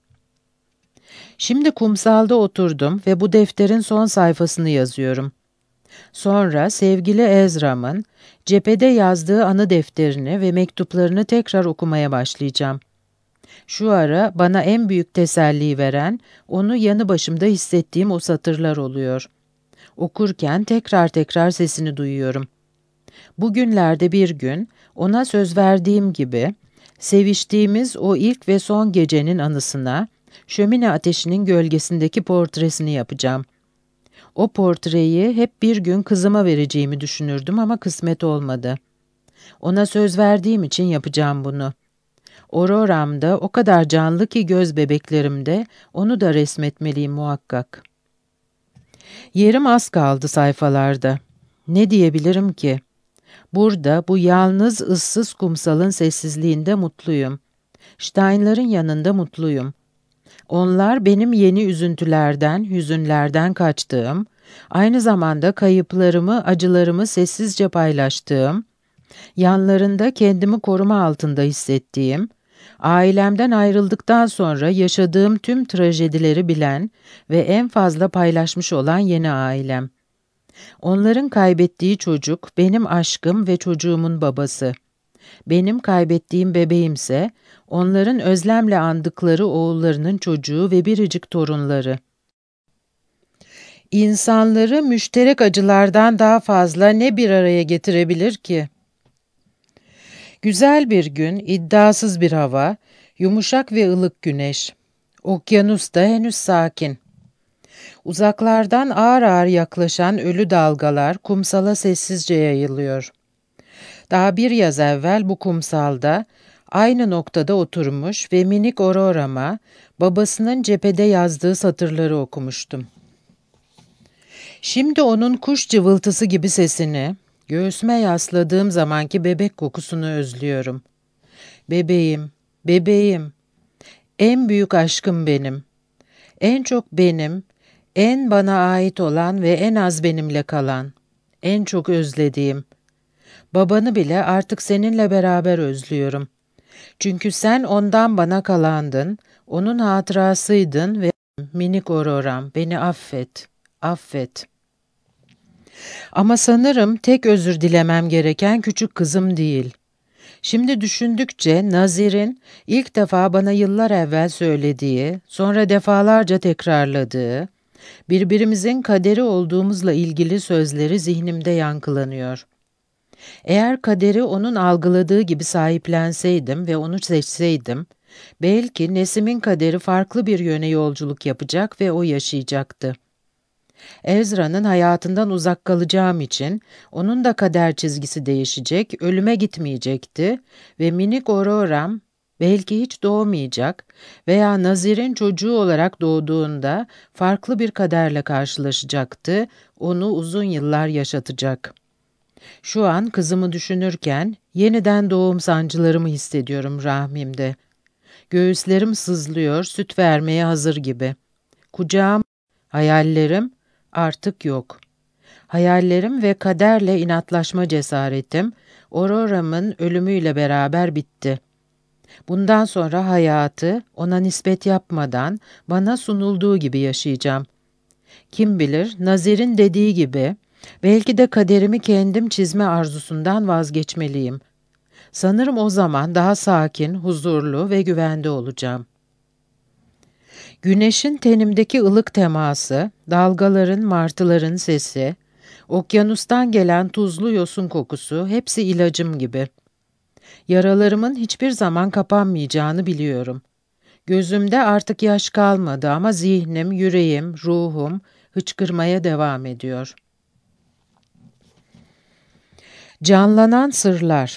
Şimdi kumsalda oturdum ve bu defterin son sayfasını yazıyorum. Sonra sevgili Ezra'mın cephede yazdığı anı defterini ve mektuplarını tekrar okumaya başlayacağım. Şu ara bana en büyük teselli veren, onu yanı başımda hissettiğim o satırlar oluyor. Okurken tekrar tekrar sesini duyuyorum. Bugünlerde bir gün, ona söz verdiğim gibi, seviştiğimiz o ilk ve son gecenin anısına, şömine ateşinin gölgesindeki portresini yapacağım. O portreyi hep bir gün kızıma vereceğimi düşünürdüm ama kısmet olmadı. Ona söz verdiğim için yapacağım bunu. Aurora'm da o kadar canlı ki göz bebeklerimde, onu da resmetmeliyim muhakkak. Yerim az kaldı sayfalarda. Ne diyebilirim ki? Burada, bu yalnız, ıssız kumsalın sessizliğinde mutluyum. Stein'ların yanında mutluyum. Onlar benim yeni üzüntülerden, hüzünlerden kaçtığım, aynı zamanda kayıplarımı, acılarımı sessizce paylaştığım, yanlarında kendimi koruma altında hissettiğim, ailemden ayrıldıktan sonra yaşadığım tüm trajedileri bilen ve en fazla paylaşmış olan yeni ailem. Onların kaybettiği çocuk benim aşkım ve çocuğumun babası. Benim kaybettiğim bebeğimse onların özlemle andıkları oğullarının çocuğu ve biricik torunları. İnsanları müşterek acılardan daha fazla ne bir araya getirebilir ki? Güzel bir gün, iddiasız bir hava, yumuşak ve ılık güneş. Okyanus da henüz sakin. Uzaklardan ağır ağır yaklaşan ölü dalgalar kumsala sessizce yayılıyor. Daha bir yaz evvel bu kumsalda, aynı noktada oturmuş ve minik Aurora'ma babasının cephede yazdığı satırları okumuştum. Şimdi onun kuş cıvıltısı gibi sesini, göğsüme yasladığım zamanki bebek kokusunu özlüyorum. Bebeğim, bebeğim, en büyük aşkım benim. En çok benim, en bana ait olan ve en az benimle kalan, en çok özlediğim. Babanı bile artık seninle beraber özlüyorum. Çünkü sen ondan bana kalandın, onun hatırasıydın ve minik Auroram, beni affet, affet. Ama sanırım tek özür dilemem gereken küçük kızım değil. Şimdi düşündükçe Nazir'in ilk defa bana yıllar evvel söylediği, sonra defalarca tekrarladığı, birbirimizin kaderi olduğumuzla ilgili sözleri zihnimde yankılanıyor. Eğer kaderi onun algıladığı gibi sahiplenseydim ve onu seçseydim, belki Nesim'in kaderi farklı bir yöne yolculuk yapacak ve o yaşayacaktı. Ezra'nın hayatından uzak kalacağım için onun da kader çizgisi değişecek, ölüme gitmeyecekti ve minik Auroram belki hiç doğmayacak veya Nazir'in çocuğu olarak doğduğunda farklı bir kaderle karşılaşacaktı, onu uzun yıllar yaşatacak. Şu an kızımı düşünürken yeniden doğum sancılarımı hissediyorum rahmimde. Göğüslerim sızlıyor, süt vermeye hazır gibi. Kucağım, hayallerim artık yok. Hayallerim ve kaderle inatlaşma cesaretim, Aurora'mın ölümüyle beraber bitti. Bundan sonra hayatı ona nispet yapmadan bana sunulduğu gibi yaşayacağım. Kim bilir, Nazir'in dediği gibi, belki de kaderimi kendim çizme arzusundan vazgeçmeliyim. Sanırım o zaman daha sakin, huzurlu ve güvende olacağım. Güneşin tenimdeki ılık teması, dalgaların, martıların sesi, okyanustan gelen tuzlu yosun kokusu hepsi ilacım gibi. Yaralarımın hiçbir zaman kapanmayacağını biliyorum. Gözümde artık yaş kalmadı ama zihnim, yüreğim, ruhum hıçkırmaya devam ediyor. Canlanan sırlar.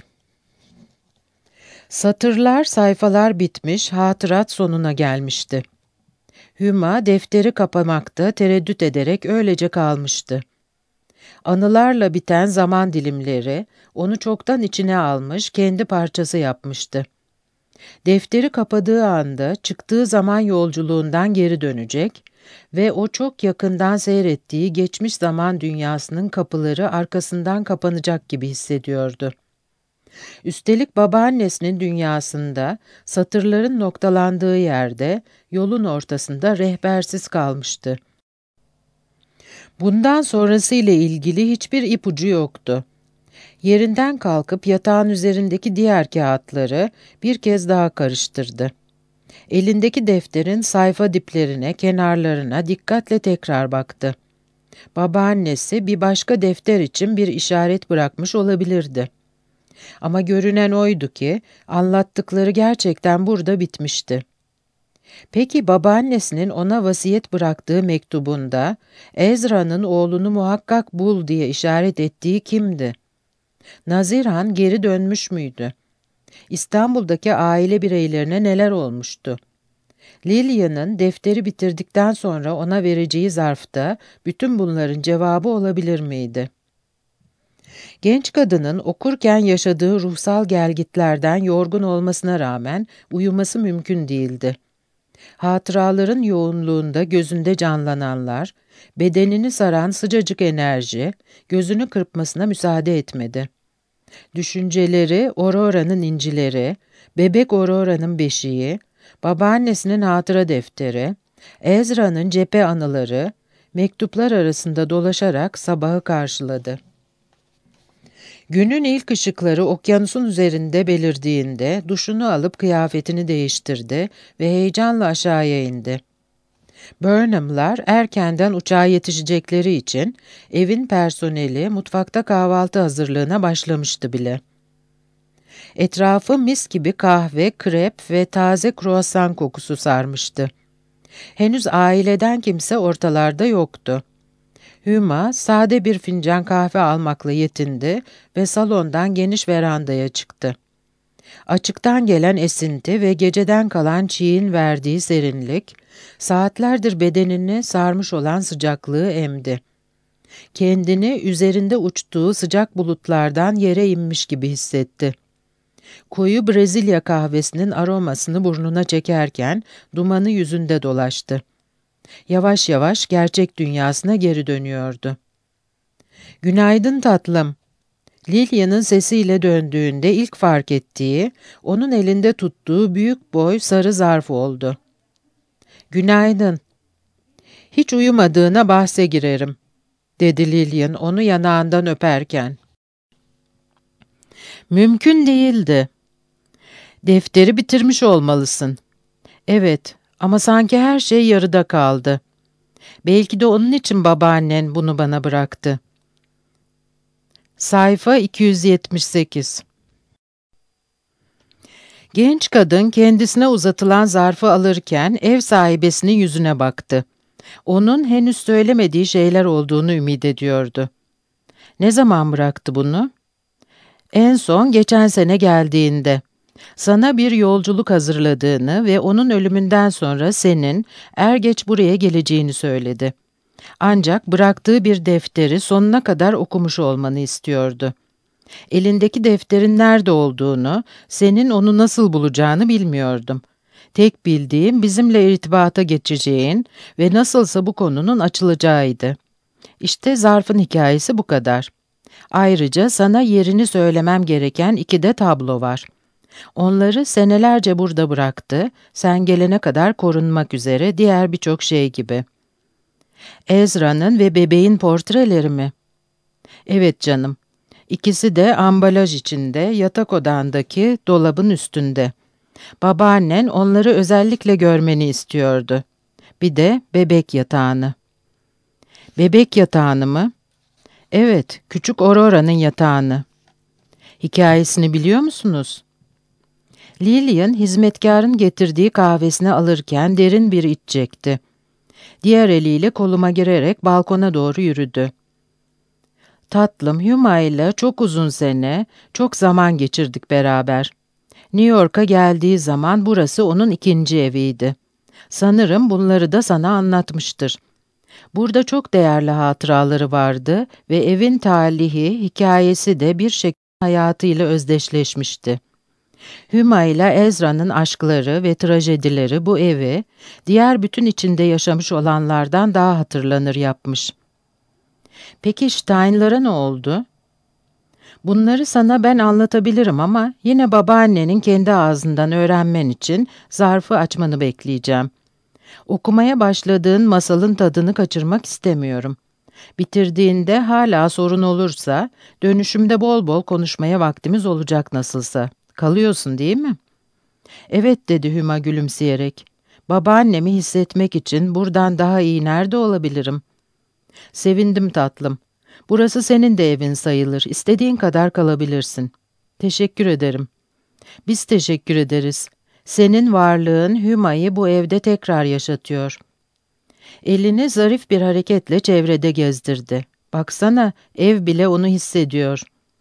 Satırlar, sayfalar bitmiş, hatırat sonuna gelmişti. Hüma defteri kapamakta tereddüt ederek öylece kalmıştı. Anılarla biten zaman dilimleri onu çoktan içine almış, kendi parçası yapmıştı. Defteri kapadığı anda çıktığı zaman yolculuğundan geri dönecek ve o çok yakından seyrettiği geçmiş zaman dünyasının kapıları arkasından kapanacak gibi hissediyordu. Üstelik babaannesinin dünyasında, satırların noktalandığı yerde, yolun ortasında rehbersiz kalmıştı. Bundan sonrası ile ilgili hiçbir ipucu yoktu. Yerinden kalkıp yatağın üzerindeki diğer kağıtları bir kez daha karıştırdı. Elindeki defterin sayfa diplerine, kenarlarına dikkatle tekrar baktı. Babaannesi bir başka defter için bir işaret bırakmış olabilirdi. Ama görünen oydu ki anlattıkları gerçekten burada bitmişti. Peki babaannesinin ona vasiyet bıraktığı mektubunda Ezra'nın oğlunu muhakkak bul diye işaret ettiği kimdi? Nazir Han geri dönmüş müydü? İstanbul'daki aile bireylerine neler olmuştu? Lilian'ın defteri bitirdikten sonra ona vereceği zarfta bütün bunların cevabı olabilir miydi? Genç kadının okurken yaşadığı ruhsal gelgitlerden yorgun olmasına rağmen uyuması mümkün değildi. Hatıraların yoğunluğunda gözünde canlananlar, bedenini saran sıcacık enerji, gözünü kırpmasına müsaade etmedi. Düşünceleri, Aurora'nın incileri, bebek Aurora'nın beşiği, babaannesinin hatıra defteri, Ezra'nın cephe anıları, mektuplar arasında dolaşarak sabahı karşıladı. Günün ilk ışıkları okyanusun üzerinde belirdiğinde duşunu alıp kıyafetini değiştirdi ve heyecanla aşağıya indi. Burnham'lar erkenden uçağa yetişecekleri için evin personeli mutfakta kahvaltı hazırlığına başlamıştı bile. Etrafı mis gibi kahve, krep ve taze kruvasan kokusu sarmıştı. Henüz aileden kimse ortalarda yoktu. Hüma sade bir fincan kahve almakla yetindi ve salondan geniş verandaya çıktı. Açıktan gelen esinti ve geceden kalan çiğin verdiği serinlik, saatlerdir bedenini sarmış olan sıcaklığı emdi. Kendini üzerinde uçtuğu sıcak bulutlardan yere inmiş gibi hissetti. Koyu Brezilya kahvesinin aromasını burnuna çekerken dumanı yüzünde dolaştı. Yavaş yavaş gerçek dünyasına geri dönüyordu. "Günaydın tatlım." Lilian'ın sesiyle döndüğünde ilk fark ettiği, onun elinde tuttuğu büyük boy sarı zarf oldu. "Günaydın." "Hiç uyumadığına bahse girerim," dedi Lilian onu yanağından öperken. "Mümkün değildi. Defteri bitirmiş olmalısın." "Evet, ama sanki her şey yarıda kaldı. Belki de onun için babaannen bunu bana bıraktı." Sayfa iki yüz yetmiş sekiz. Genç kadın kendisine uzatılan zarfı alırken ev sahibesinin yüzüne baktı. Onun henüz söylemediği şeyler olduğunu ümit ediyordu. "Ne zaman bıraktı bunu?" "En son geçen sene geldiğinde. Sana bir yolculuk hazırladığını ve onun ölümünden sonra senin er geç buraya geleceğini söyledi. Ancak bıraktığı bir defteri sonuna kadar okumuş olmanı istiyordu. Elindeki defterin nerede olduğunu, senin onu nasıl bulacağını bilmiyordum. Tek bildiğim bizimle irtibata geçeceğin ve nasılsa bu konunun açılacağıydı. İşte zarfın hikayesi bu kadar. Ayrıca sana yerini söylemem gereken iki de tablo var. Onları senelerce burada bıraktı, sen gelene kadar korunmak üzere diğer birçok şey gibi." "Ezra'nın ve bebeğin portreleri mi?" "Evet canım. İkisi de ambalaj içinde, yatak odandaki dolabın üstünde. Babaannen onları özellikle görmeni istiyordu. Bir de bebek yatağını." "Bebek yatağını mı?" "Evet, küçük Aurora'nın yatağını." "Hikayesini biliyor musunuz?" Lilian, hizmetkarın getirdiği kahvesini alırken derin bir iç çekti. Diğer eliyle koluma girerek balkona doğru yürüdü. "Tatlım, Huma ile çok uzun sene, çok zaman geçirdik beraber. New York'a geldiği zaman burası onun ikinci eviydi. Sanırım bunları da sana anlatmıştır. Burada çok değerli hatıraları vardı ve evin talihi, hikayesi de bir şekilde hayatıyla özdeşleşmişti. Huma ile Ezra'nın aşkları ve trajedileri bu evi, diğer bütün içinde yaşamış olanlardan daha hatırlanır yapmış." "Peki Stein'lara ne oldu?" "Bunları sana ben anlatabilirim ama yine babaannenin kendi ağzından öğrenmen için zarfı açmanı bekleyeceğim. Okumaya başladığın masalın tadını kaçırmak istemiyorum. Bitirdiğinde hala sorun olursa, dönüşümde bol bol konuşmaya vaktimiz olacak nasılsa. Kalıyorsun değil mi?" "Evet," dedi Huma gülümseyerek. "Babaannemi hissetmek için buradan daha iyi nerede olabilirim?" "Sevindim tatlım. Burası senin de evin sayılır. İstediğin kadar kalabilirsin." "Teşekkür ederim." "Biz teşekkür ederiz. Senin varlığın Huma'yı bu evde tekrar yaşatıyor." Elini zarif bir hareketle çevrede gezdirdi. "Baksana, ev bile onu hissediyor."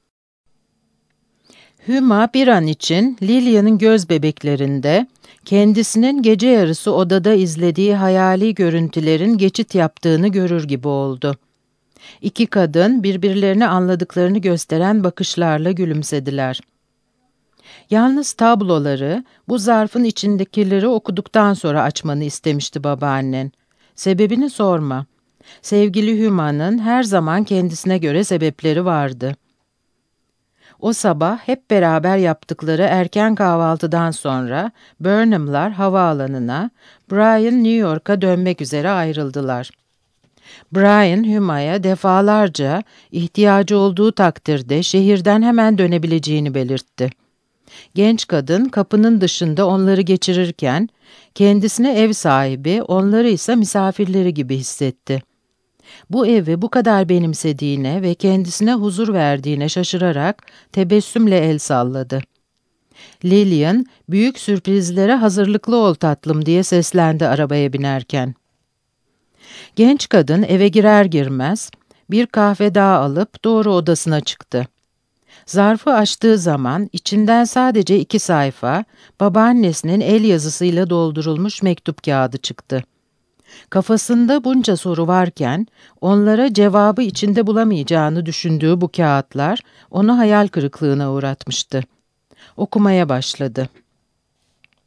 Huma bir an için Lilian'ın göz bebeklerinde, kendisinin gece yarısı odada izlediği hayali görüntülerin geçit yaptığını görür gibi oldu. İki kadın birbirlerini anladıklarını gösteren bakışlarla gülümsediler. Yalnız tabloları, bu zarfın içindekileri okuduktan sonra açmanı istemişti babaannen. Sebebini sorma. Sevgili Huma'nın her zaman kendisine göre sebepleri vardı. O sabah hep beraber yaptıkları erken kahvaltıdan sonra Burnham'lar havaalanına, Brian New York'a dönmek üzere ayrıldılar. Brian, Huma'ya defalarca ihtiyacı olduğu takdirde şehirden hemen dönebileceğini belirtti. Genç kadın kapının dışında onları geçirirken, kendisine ev sahibi, onları ise misafirleri gibi hissetti. Bu evi bu kadar benimsediğine ve kendisine huzur verdiğine şaşırarak tebessümle el salladı. Lilian, "Büyük sürprizlere hazırlıklı ol tatlım," diye seslendi arabaya binerken. Genç kadın eve girer girmez bir kahve daha alıp doğru odasına çıktı. Zarfı açtığı zaman içinden sadece iki sayfa, babaannesinin el yazısıyla doldurulmuş mektup kağıdı çıktı. Kafasında bunca soru varken, onlara cevabı içinde bulamayacağını düşündüğü bu kağıtlar, onu hayal kırıklığına uğratmıştı. Okumaya başladı.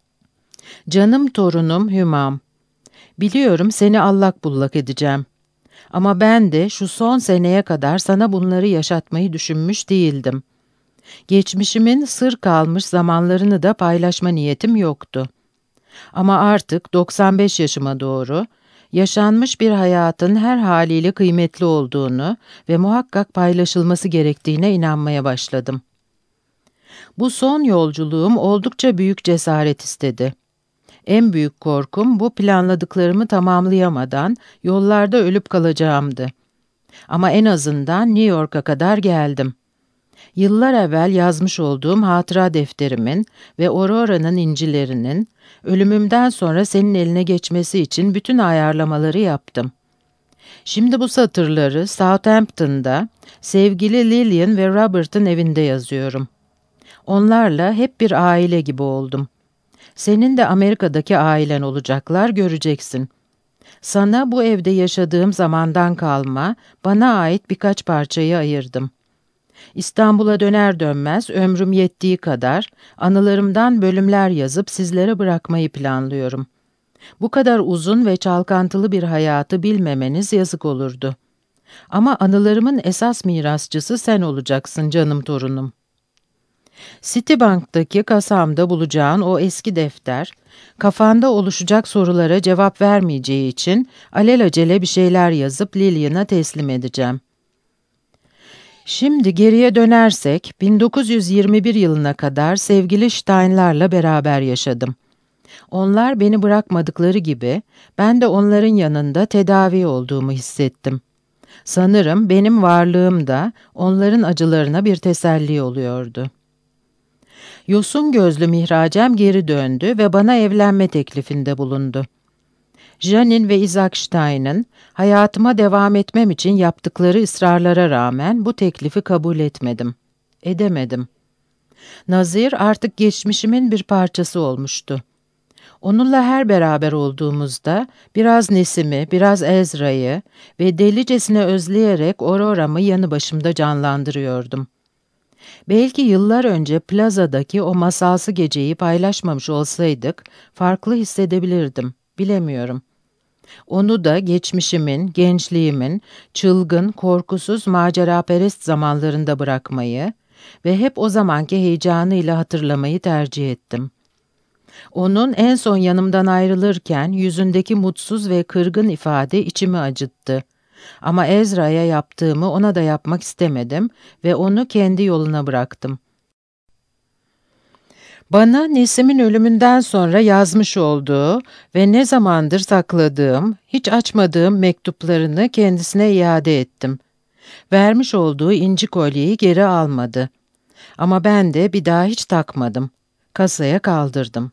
"Canım torunum Hümam, biliyorum seni allak bullak edeceğim. Ama ben de şu son seneye kadar sana bunları yaşatmayı düşünmüş değildim. Geçmişimin sır kalmış zamanlarını da paylaşma niyetim yoktu. Ama artık doksan beş yaşıma doğru, yaşanmış bir hayatın her haliyle kıymetli olduğunu ve muhakkak paylaşılması gerektiğine inanmaya başladım. Bu son yolculuğum oldukça büyük cesaret istedi. En büyük korkum bu planladıklarımı tamamlayamadan yollarda ölüp kalacağımdı. Ama en azından New York'a kadar geldim. Yıllar evvel yazmış olduğum hatıra defterimin ve Aurora'nın incilerinin ölümümden sonra senin eline geçmesi için bütün ayarlamaları yaptım. Şimdi bu satırları Southampton'da sevgili Lillian ve Robert'ın evinde yazıyorum. Onlarla hep bir aile gibi oldum. Senin de Amerika'daki ailen olacaklar, göreceksin. Sana bu evde yaşadığım zamandan kalma, bana ait birkaç parçayı ayırdım. İstanbul'a döner dönmez ömrüm yettiği kadar anılarımdan bölümler yazıp sizlere bırakmayı planlıyorum. Bu kadar uzun ve çalkantılı bir hayatı bilmemeniz yazık olurdu. Ama anılarımın esas mirasçısı sen olacaksın canım torunum. Citibank'taki kasamda bulacağın o eski defter, kafanda oluşacak sorulara cevap vermeyeceği için alelacele bir şeyler yazıp Lillian'a teslim edeceğim. Şimdi geriye dönersek, bin dokuz yüz yirmi bir yılına kadar sevgili Stein'larla beraber yaşadım. Onlar beni bırakmadıkları gibi, ben de onların yanında tedavi olduğumu hissettim. Sanırım benim varlığım da onların acılarına bir teselli oluyordu. Yosun gözlü Mihracem geri döndü ve bana evlenme teklifinde bulundu. Janine ve Isaac Stein'ın hayatıma devam etmem için yaptıkları ısrarlara rağmen bu teklifi kabul etmedim. Edemedim. Nazir artık geçmişimin bir parçası olmuştu. Onunla her beraber olduğumuzda biraz Nesim'i, biraz Ezra'yı ve delicesine özleyerek Aurora'mı yanı başımda canlandırıyordum. Belki yıllar önce plazadaki o masalsı geceyi paylaşmamış olsaydık farklı hissedebilirdim, bilemiyorum. Onu da geçmişimin, gençliğimin, çılgın, korkusuz, maceraperest zamanlarında bırakmayı ve hep o zamanki heyecanıyla hatırlamayı tercih ettim. Onun en son yanımdan ayrılırken yüzündeki mutsuz ve kırgın ifade içimi acıttı. Ama Ezra'ya yaptığımı ona da yapmak istemedim ve onu kendi yoluna bıraktım. Bana Nesim'in ölümünden sonra yazmış olduğu ve ne zamandır sakladığım, hiç açmadığım mektuplarını kendisine iade ettim. Vermiş olduğu inci kolyeyi geri almadı. Ama ben de bir daha hiç takmadım. Kasaya kaldırdım.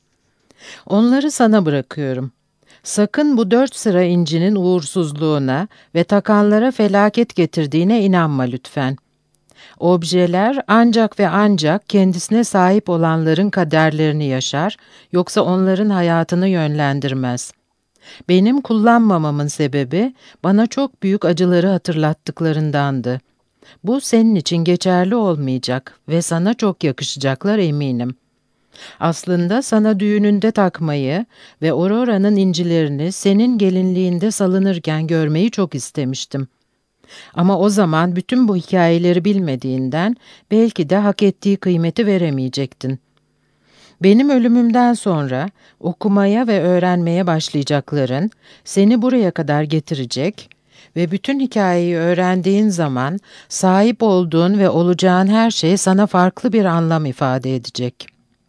Onları sana bırakıyorum. Sakın bu dört sıra incinin uğursuzluğuna ve takanlara felaket getirdiğine inanma lütfen. Objeler ancak ve ancak kendisine sahip olanların kaderlerini yaşar, yoksa onların hayatını yönlendirmez. Benim kullanmamamın sebebi bana çok büyük acıları hatırlattıklarındandı. Bu senin için geçerli olmayacak ve sana çok yakışacaklar eminim. Aslında sana düğününde takmayı ve Aurora'nın incilerini senin gelinliğinde salınırken görmeyi çok istemiştim. Ama o zaman bütün bu hikayeleri bilmediğinden belki de hak ettiği kıymeti veremeyecektin. Benim ölümümden sonra okumaya ve öğrenmeye başlayacakların seni buraya kadar getirecek ve bütün hikayeyi öğrendiğin zaman sahip olduğun ve olacağın her şey sana farklı bir anlam ifade edecek.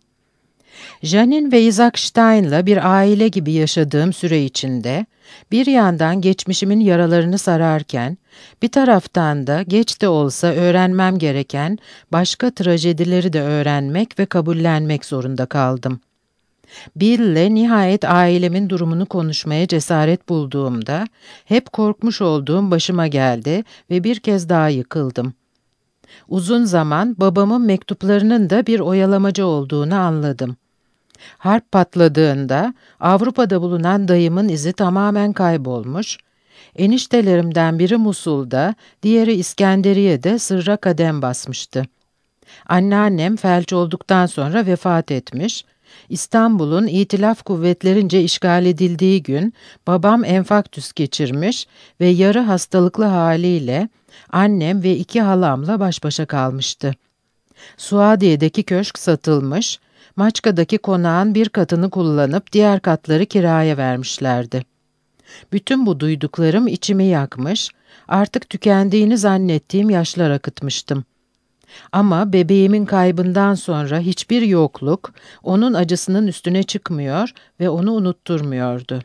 Janine ve Isaac Stein'la bir aile gibi yaşadığım süre içinde, bir yandan geçmişimin yaralarını sararken, bir taraftan da geç de olsa öğrenmem gereken başka trajedileri de öğrenmek ve kabullenmek zorunda kaldım. Bill'le nihayet ailemin durumunu konuşmaya cesaret bulduğumda, hep korkmuş olduğum başıma geldi ve bir kez daha yıkıldım. Uzun zaman babamın mektuplarının da bir oyalamacı olduğunu anladım. Harp patladığında Avrupa'da bulunan dayımın izi tamamen kaybolmuş, eniştelerimden biri Musul'da, diğeri İskenderiye'de sırra kadem basmıştı. Anneannem felç olduktan sonra vefat etmiş İstanbul'un İtilaf kuvvetlerince işgal edildiği gün babam enfarktüs geçirmiş ve yarı hastalıklı haliyle annem ve iki halamla baş başa kalmıştı. Suadiye'deki köşk satılmış, Maçka'daki konağın bir katını kullanıp diğer katları kiraya vermişlerdi. Bütün bu duyduklarım içimi yakmış, artık tükendiğini zannettiğim yaşlar akıtmıştım. Ama bebeğimin kaybından sonra hiçbir yokluk onun acısının üstüne çıkmıyor ve onu unutturmuyordu.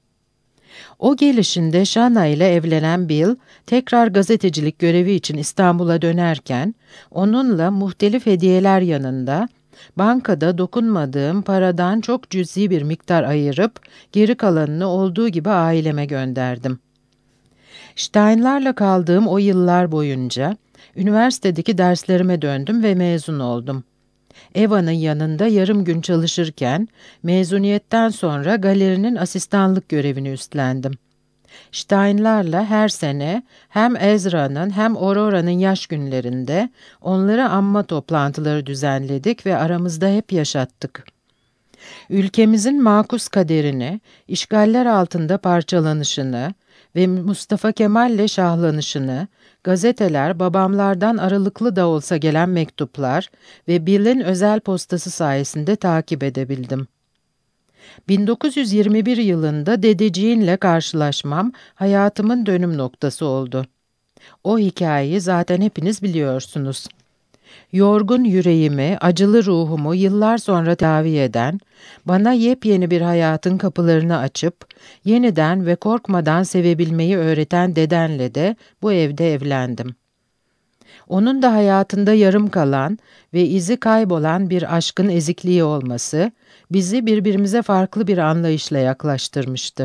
O gelişinde Shanna ile evlenen Bill, tekrar gazetecilik görevi için İstanbul'a dönerken, onunla muhtelif hediyeler yanında, bankada dokunmadığım paradan çok cüzi bir miktar ayırıp, geri kalanını olduğu gibi aileme gönderdim. Stein'larla kaldığım o yıllar boyunca, üniversitedeki derslerime döndüm ve mezun oldum. Eva'nın yanında yarım gün çalışırken, mezuniyetten sonra galerinin asistanlık görevini üstlendim. Stein'larla her sene hem Ezra'nın hem Aurora'nın yaş günlerinde onlara anma toplantıları düzenledik ve aramızda hep yaşattık. Ülkemizin makus kaderini, işgaller altında parçalanışını ve Mustafa Kemal'le şahlanışını, gazeteler, babamlardan aralıklı da olsa gelen mektuplar ve Bill'in özel postası sayesinde takip edebildim. bin dokuz yüz yirmi bir yılında dedeciğinle karşılaşmam hayatımın dönüm noktası oldu. O hikayeyi zaten hepiniz biliyorsunuz. Yorgun yüreğimi, acılı ruhumu yıllar sonra tedavi eden, bana yepyeni bir hayatın kapılarını açıp, yeniden ve korkmadan sevebilmeyi öğreten dedenle de bu evde evlendim. Onun da hayatında yarım kalan ve izi kaybolan bir aşkın ezikliği olması, bizi birbirimize farklı bir anlayışla yaklaştırmıştı.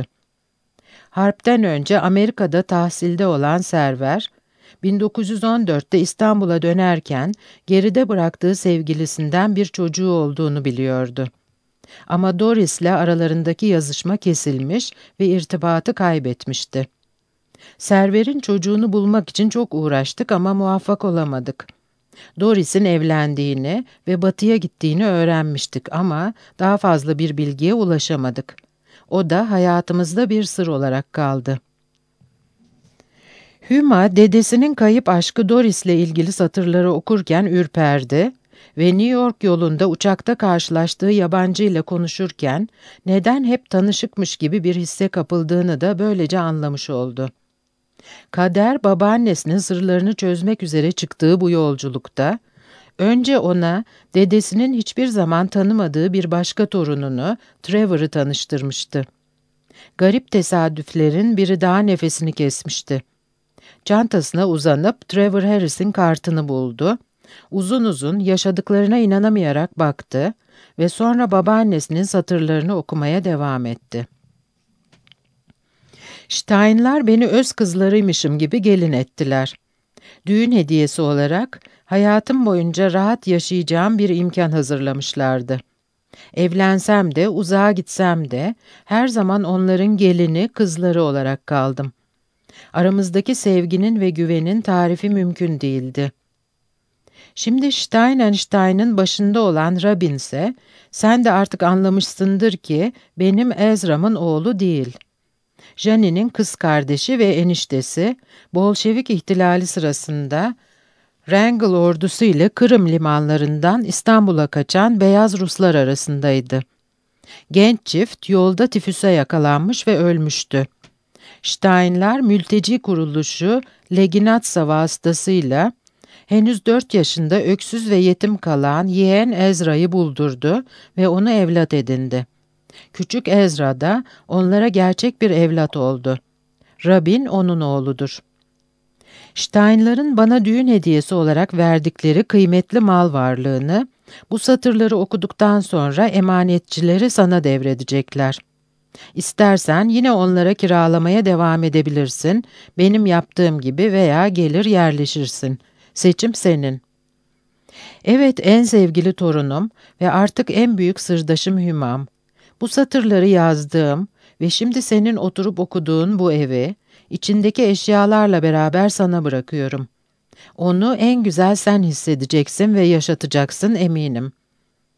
Harpten önce Amerika'da tahsilde olan Server, bin dokuz yüz on dörtte İstanbul'a dönerken geride bıraktığı sevgilisinden bir çocuğu olduğunu biliyordu. Ama Doris'le aralarındaki yazışma kesilmiş ve irtibatı kaybetmişti. Server'in çocuğunu bulmak için çok uğraştık ama muvaffak olamadık. Doris'in evlendiğini ve batıya gittiğini öğrenmiştik ama daha fazla bir bilgiye ulaşamadık. O da hayatımızda bir sır olarak kaldı. Hüma, dedesinin kayıp aşkı Doris'le ilgili satırları okurken ürperdi ve New York yolunda uçakta karşılaştığı yabancı ile konuşurken neden hep tanışıkmış gibi bir hisse kapıldığını da böylece anlamış oldu. Kader, babaannesinin sırlarını çözmek üzere çıktığı bu yolculukta, önce ona dedesinin hiçbir zaman tanımadığı bir başka torununu, Trevor'ı tanıştırmıştı. Garip tesadüflerin biri daha nefesini kesmişti. Çantasına uzanıp Trevor Harris'in kartını buldu, uzun uzun yaşadıklarına inanamayarak baktı ve sonra babaannesinin satırlarını okumaya devam etti. Stein'lar beni öz kızlarıymışım gibi gelin ettiler. Düğün hediyesi olarak hayatım boyunca rahat yaşayacağım bir imkan hazırlamışlardı. Evlensem de, uzağa gitsem de her zaman onların gelini, kızları olarak kaldım. Aramızdaki sevginin ve güvenin tarifi mümkün değildi. Şimdi Stein'in başında olan Rabin ise, sen de artık anlamışsındır ki benim Ezra'mın oğlu değil. Janie'nin kız kardeşi ve eniştesi, Bolşevik ihtilali sırasında Wrangel ordusu ile Kırım limanlarından İstanbul'a kaçan beyaz Ruslar arasındaydı. Genç çift yolda tifüse yakalanmış ve ölmüştü. Stein'lar mülteci kuruluşu Leginatsa vasıtasıyla henüz dört yaşında öksüz ve yetim kalan yeğen Ezra'yı buldurdu ve onu evlat edindi. Küçük Ezra da onlara gerçek bir evlat oldu. Rabin onun oğludur. Stein'ların bana düğün hediyesi olarak verdikleri kıymetli mal varlığını, bu satırları okuduktan sonra emanetçileri sana devredecekler. İstersen yine onlara kiralamaya devam edebilirsin, benim yaptığım gibi veya gelir yerleşirsin. Seçim senin. Evet, en sevgili torunum ve artık en büyük sırdaşım Hümam. Bu satırları yazdığım ve şimdi senin oturup okuduğun bu evi, içindeki eşyalarla beraber sana bırakıyorum. Onu en güzel sen hissedeceksin ve yaşatacaksın eminim.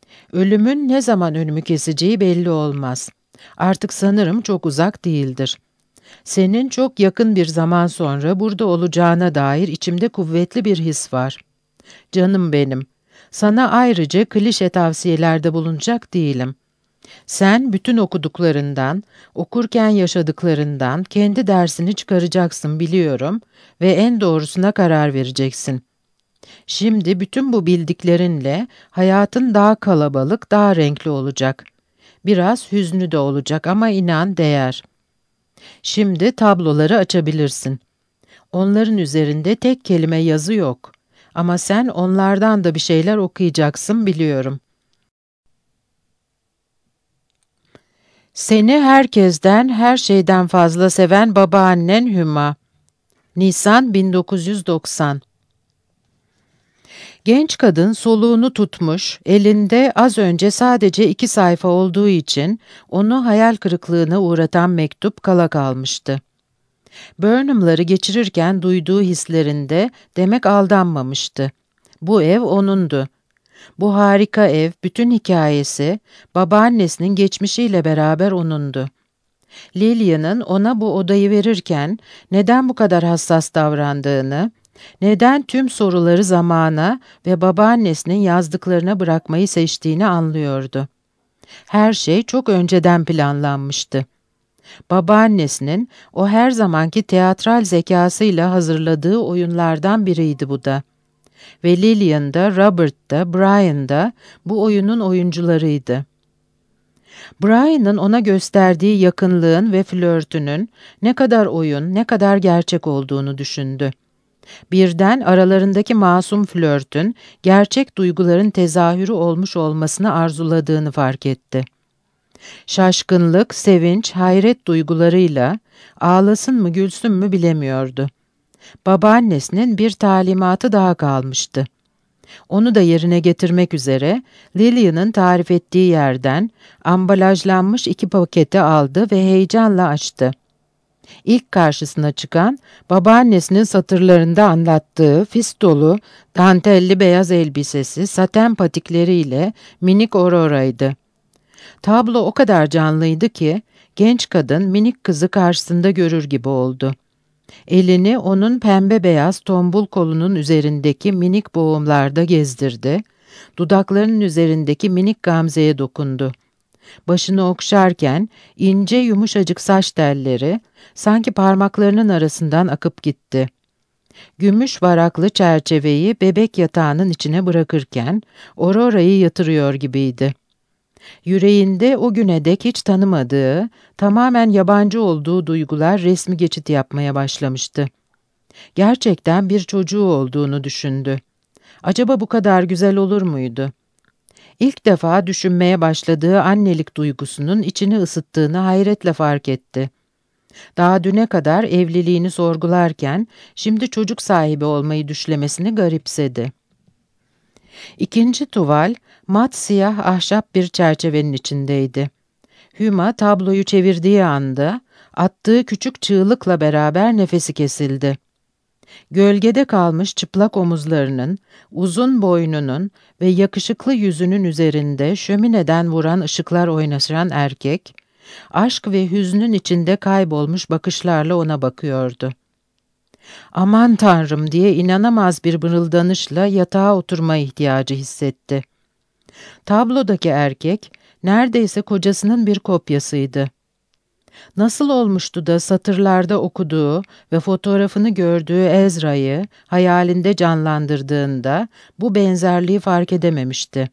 Ölümün ne zaman önümü keseceği belli olmaz. Artık sanırım çok uzak değildir. Senin çok yakın bir zaman sonra burada olacağına dair içimde kuvvetli bir his var. Canım benim, sana ayrıca klişe tavsiyelerde bulunacak değilim. Sen bütün okuduklarından, okurken yaşadıklarından kendi dersini çıkaracaksın biliyorum ve en doğrusuna karar vereceksin. Şimdi bütün bu bildiklerinle hayatın daha kalabalık, daha renkli olacak. Biraz hüznü de olacak ama inan değer. Şimdi tabloları açabilirsin. Onların üzerinde tek kelime yazı yok. Ama sen onlardan da bir şeyler okuyacaksın biliyorum. Seni herkesten, her şeyden fazla seven babaannen Hüma. Nisan bin dokuz yüz doksan. Genç kadın soluğunu tutmuş, elinde az önce sadece iki sayfa olduğu için onu hayal kırıklığına uğratan mektup kala kalmıştı. Burnham'ları geçirirken duyduğu hislerinde demek aldanmamıştı. Bu ev onundu. Bu harika ev, bütün hikayesi, babaannesinin geçmişiyle beraber onundu. Lillian'ın ona bu odayı verirken neden bu kadar hassas davrandığını, neden tüm soruları zamana ve babaannesinin yazdıklarına bırakmayı seçtiğini anlıyordu. Her şey çok önceden planlanmıştı. Babaannesinin o her zamanki teatral zekasıyla hazırladığı oyunlardan biriydi bu da. Ve Lillian da, Robert da, Brian da bu oyunun oyuncularıydı. Brian'ın ona gösterdiği yakınlığın ve flörtünün ne kadar oyun, ne kadar gerçek olduğunu düşündü. Birden aralarındaki masum flörtün gerçek duyguların tezahürü olmuş olmasını arzuladığını fark etti. Şaşkınlık, sevinç, hayret duygularıyla ağlasın mı gülsün mü bilemiyordu. Babaannesinin bir talimatı daha kalmıştı. Onu da yerine getirmek üzere Lillian'ın tarif ettiği yerden ambalajlanmış iki paketi aldı ve heyecanla açtı. İlk karşısına çıkan, babaannesinin satırlarında anlattığı fistolu, dantelli beyaz elbisesi, saten patikleriyle minik Aurora'ydı. Tablo o kadar canlıydı ki, genç kadın minik kızı karşısında görür gibi oldu. Elini onun pembe beyaz tombul kolunun üzerindeki minik boğumlarda gezdirdi, dudaklarının üzerindeki minik gamzeye dokundu. Başını okşarken ince yumuşacık saç telleri sanki parmaklarının arasından akıp gitti. Gümüş varaklı çerçeveyi bebek yatağının içine bırakırken Aurora'yı yatırıyor gibiydi. Yüreğinde o güne dek hiç tanımadığı, tamamen yabancı olduğu duygular resmi geçit yapmaya başlamıştı. Gerçekten bir çocuğu olduğunu düşündü. Acaba bu kadar güzel olur muydu? İlk defa düşünmeye başladığı annelik duygusunun içini ısıttığını hayretle fark etti. Daha düne kadar evliliğini sorgularken, şimdi çocuk sahibi olmayı düşlemesini garipsedi. İkinci tuval, mat siyah ahşap bir çerçevenin içindeydi. Hüma tabloyu çevirdiği anda, attığı küçük çığlıkla beraber nefesi kesildi. Gölgede kalmış çıplak omuzlarının, uzun boynunun ve yakışıklı yüzünün üzerinde şömineden vuran ışıklar oynaşan erkek, aşk ve hüznün içinde kaybolmuş bakışlarla ona bakıyordu. "Aman Tanrım!" diye inanamaz bir mırıldanışla yatağa oturma ihtiyacı hissetti. Tablodaki erkek, neredeyse kocasının bir kopyasıydı. Nasıl olmuştu da satırlarda okuduğu ve fotoğrafını gördüğü Ezra'yı hayalinde canlandırdığında bu benzerliği fark edememişti.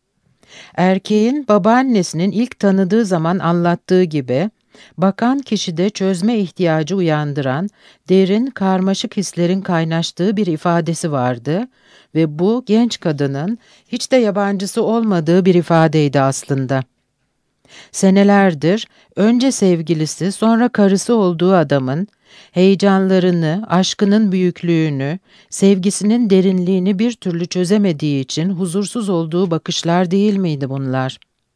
Erkeğin babaannesinin ilk tanıdığı zaman anlattığı gibi, bakan kişide çözme ihtiyacı uyandıran, derin, karmaşık hislerin kaynaştığı bir ifadesi vardı ve bu genç kadının hiç de yabancısı olmadığı bir ifadeydi aslında. Senelerdir önce sevgilisi sonra karısı olduğu adamın heyecanlarını, aşkının büyüklüğünü, sevgisinin derinliğini bir türlü çözemediği için huzursuz olduğu bakışlar değil miydi bunlar?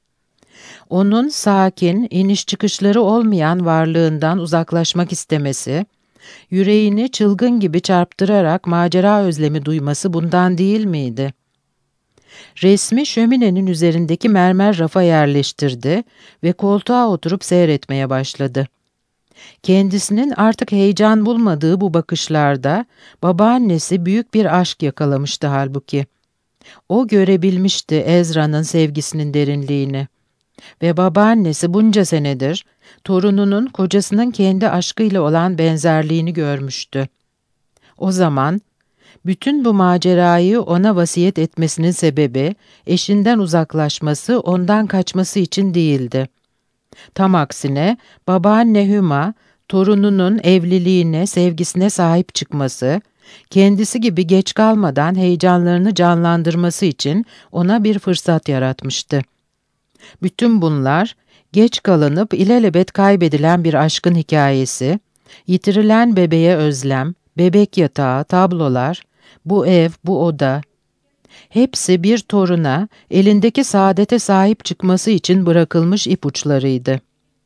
Onun sakin, iniş çıkışları olmayan varlığından uzaklaşmak istemesi, yüreğini çılgın gibi çarptırarak macera özlemi duyması bundan değil miydi? Resmi şöminenin üzerindeki mermer rafa yerleştirdi ve koltuğa oturup seyretmeye başladı. Kendisinin artık heyecan bulmadığı bu bakışlarda babaannesi büyük bir aşk yakalamıştı halbuki. O görebilmişti Ezra'nın sevgisinin derinliğini. Ve babaannesi bunca senedir torununun kocasının kendi aşkıyla olan benzerliğini görmüştü. O zaman bütün bu macerayı ona vasiyet etmesinin sebebi eşinden uzaklaşması, ondan kaçması için değildi. Tam aksine babaanne Hüma, torununun evliliğine, sevgisine sahip çıkması, kendisi gibi geç kalmadan heyecanlarını canlandırması için ona bir fırsat yaratmıştı. Bütün bunlar, geç kalınıp ilelebet kaybedilen bir aşkın hikayesi, yitirilen bebeğe özlem, bebek yatağı, tablolar, bu ev, bu oda, hepsi bir toruna, elindeki saadete sahip çıkması için bırakılmış ipuçlarıydı.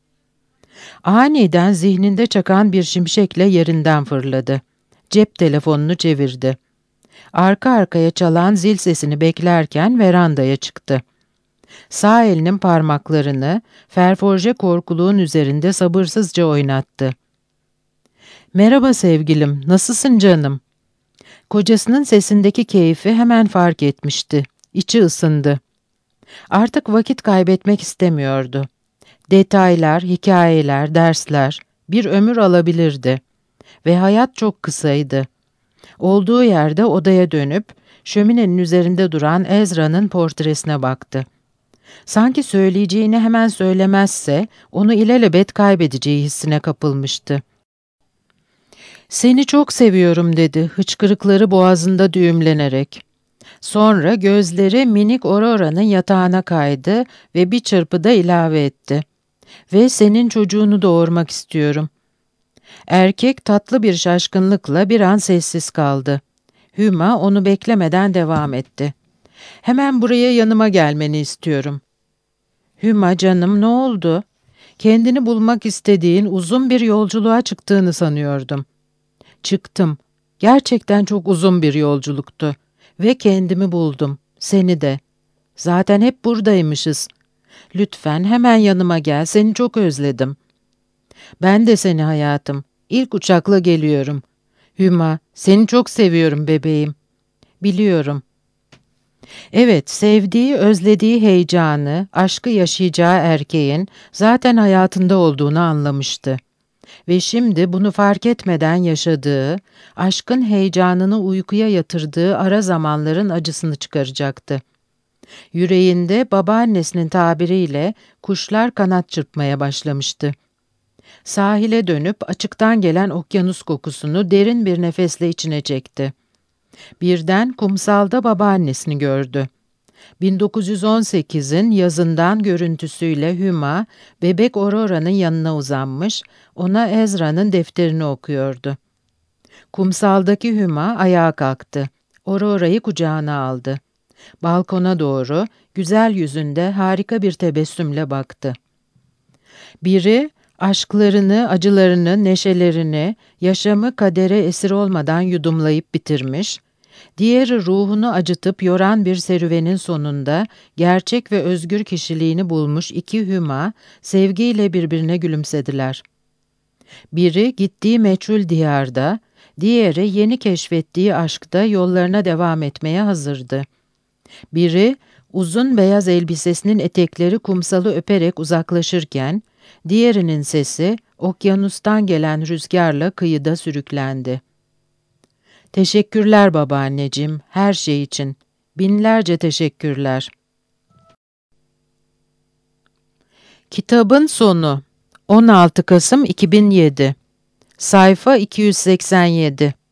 Aniden zihninde çakan bir şimşekle yerinden fırladı. Cep telefonunu çevirdi. Arka arkaya çalan zil sesini beklerken verandaya çıktı. Sağ elinin parmaklarını ferforje korkuluğun üzerinde sabırsızca oynattı. "Merhaba sevgilim, nasılsın canım?" Kocasının sesindeki keyfi hemen fark etmişti. İçi ısındı. Artık vakit kaybetmek istemiyordu. Detaylar, hikayeler, dersler bir ömür alabilirdi. Ve hayat çok kısaydı. Olduğu yerde odaya dönüp şöminenin üzerinde duran Ezra'nın portresine baktı. Sanki söyleyeceğini hemen söylemezse onu ilelebet kaybedeceği hissine kapılmıştı. "Seni çok seviyorum," dedi, hıçkırıkları boğazında düğümlenerek. Sonra gözleri minik Aurora'nın yatağına kaydı ve bir çırpıda ilave etti. "Ve senin çocuğunu doğurmak istiyorum." Erkek tatlı bir şaşkınlıkla bir an sessiz kaldı. Hüma onu beklemeden devam etti. "Hemen buraya yanıma gelmeni istiyorum." "Hüma canım, ne oldu? Kendini bulmak istediğin uzun bir yolculuğa çıktığını sanıyordum." "Çıktım. Gerçekten çok uzun bir yolculuktu. Ve kendimi buldum. Seni de. Zaten hep buradaymışız. Lütfen hemen yanıma gel, seni çok özledim." "Ben de seni hayatım. İlk uçakla geliyorum." "Hüma, seni çok seviyorum bebeğim." "Biliyorum." Evet, sevdiği, özlediği heyecanı, aşkı yaşayacağı erkeğin zaten hayatında olduğunu anlamıştı. Ve şimdi bunu fark etmeden yaşadığı, aşkın heyecanını uykuya yatırdığı ara zamanların acısını çıkaracaktı. Yüreğinde babaannesinin tabiriyle kuşlar kanat çırpmaya başlamıştı. Sahile dönüp açıktan gelen okyanus kokusunu derin bir nefesle içine çekti. Birden kumsalda babaannesini gördü. bin dokuz yüz on sekizin yazından görüntüsüyle Hüma, bebek Aurora'nın yanına uzanmış, ona Ezra'nın defterini okuyordu. Kumsaldaki Hüma ayağa kalktı. Aurora'yı kucağına aldı. Balkona doğru, güzel yüzünde harika bir tebessümle baktı. Biri, aşklarını, acılarını, neşelerini, yaşamı kadere esir olmadan yudumlayıp bitirmiş, diğeri ruhunu acıtıp yoran bir serüvenin sonunda gerçek ve özgür kişiliğini bulmuş iki Hüma, sevgiyle birbirine gülümsediler. Biri gittiği meçhul diyarda, diğeri yeni keşfettiği aşkta yollarına devam etmeye hazırdı. Biri, uzun beyaz elbisesinin etekleri kumsalı öperek uzaklaşırken, diğerinin sesi okyanustan gelen rüzgarla kıyıda sürüklendi. "Teşekkürler babaanneciğim, her şey için. Binlerce teşekkürler." Kitabın sonu. on altı Kasım iki bin yedi. Sayfa iki yüz seksen yedi.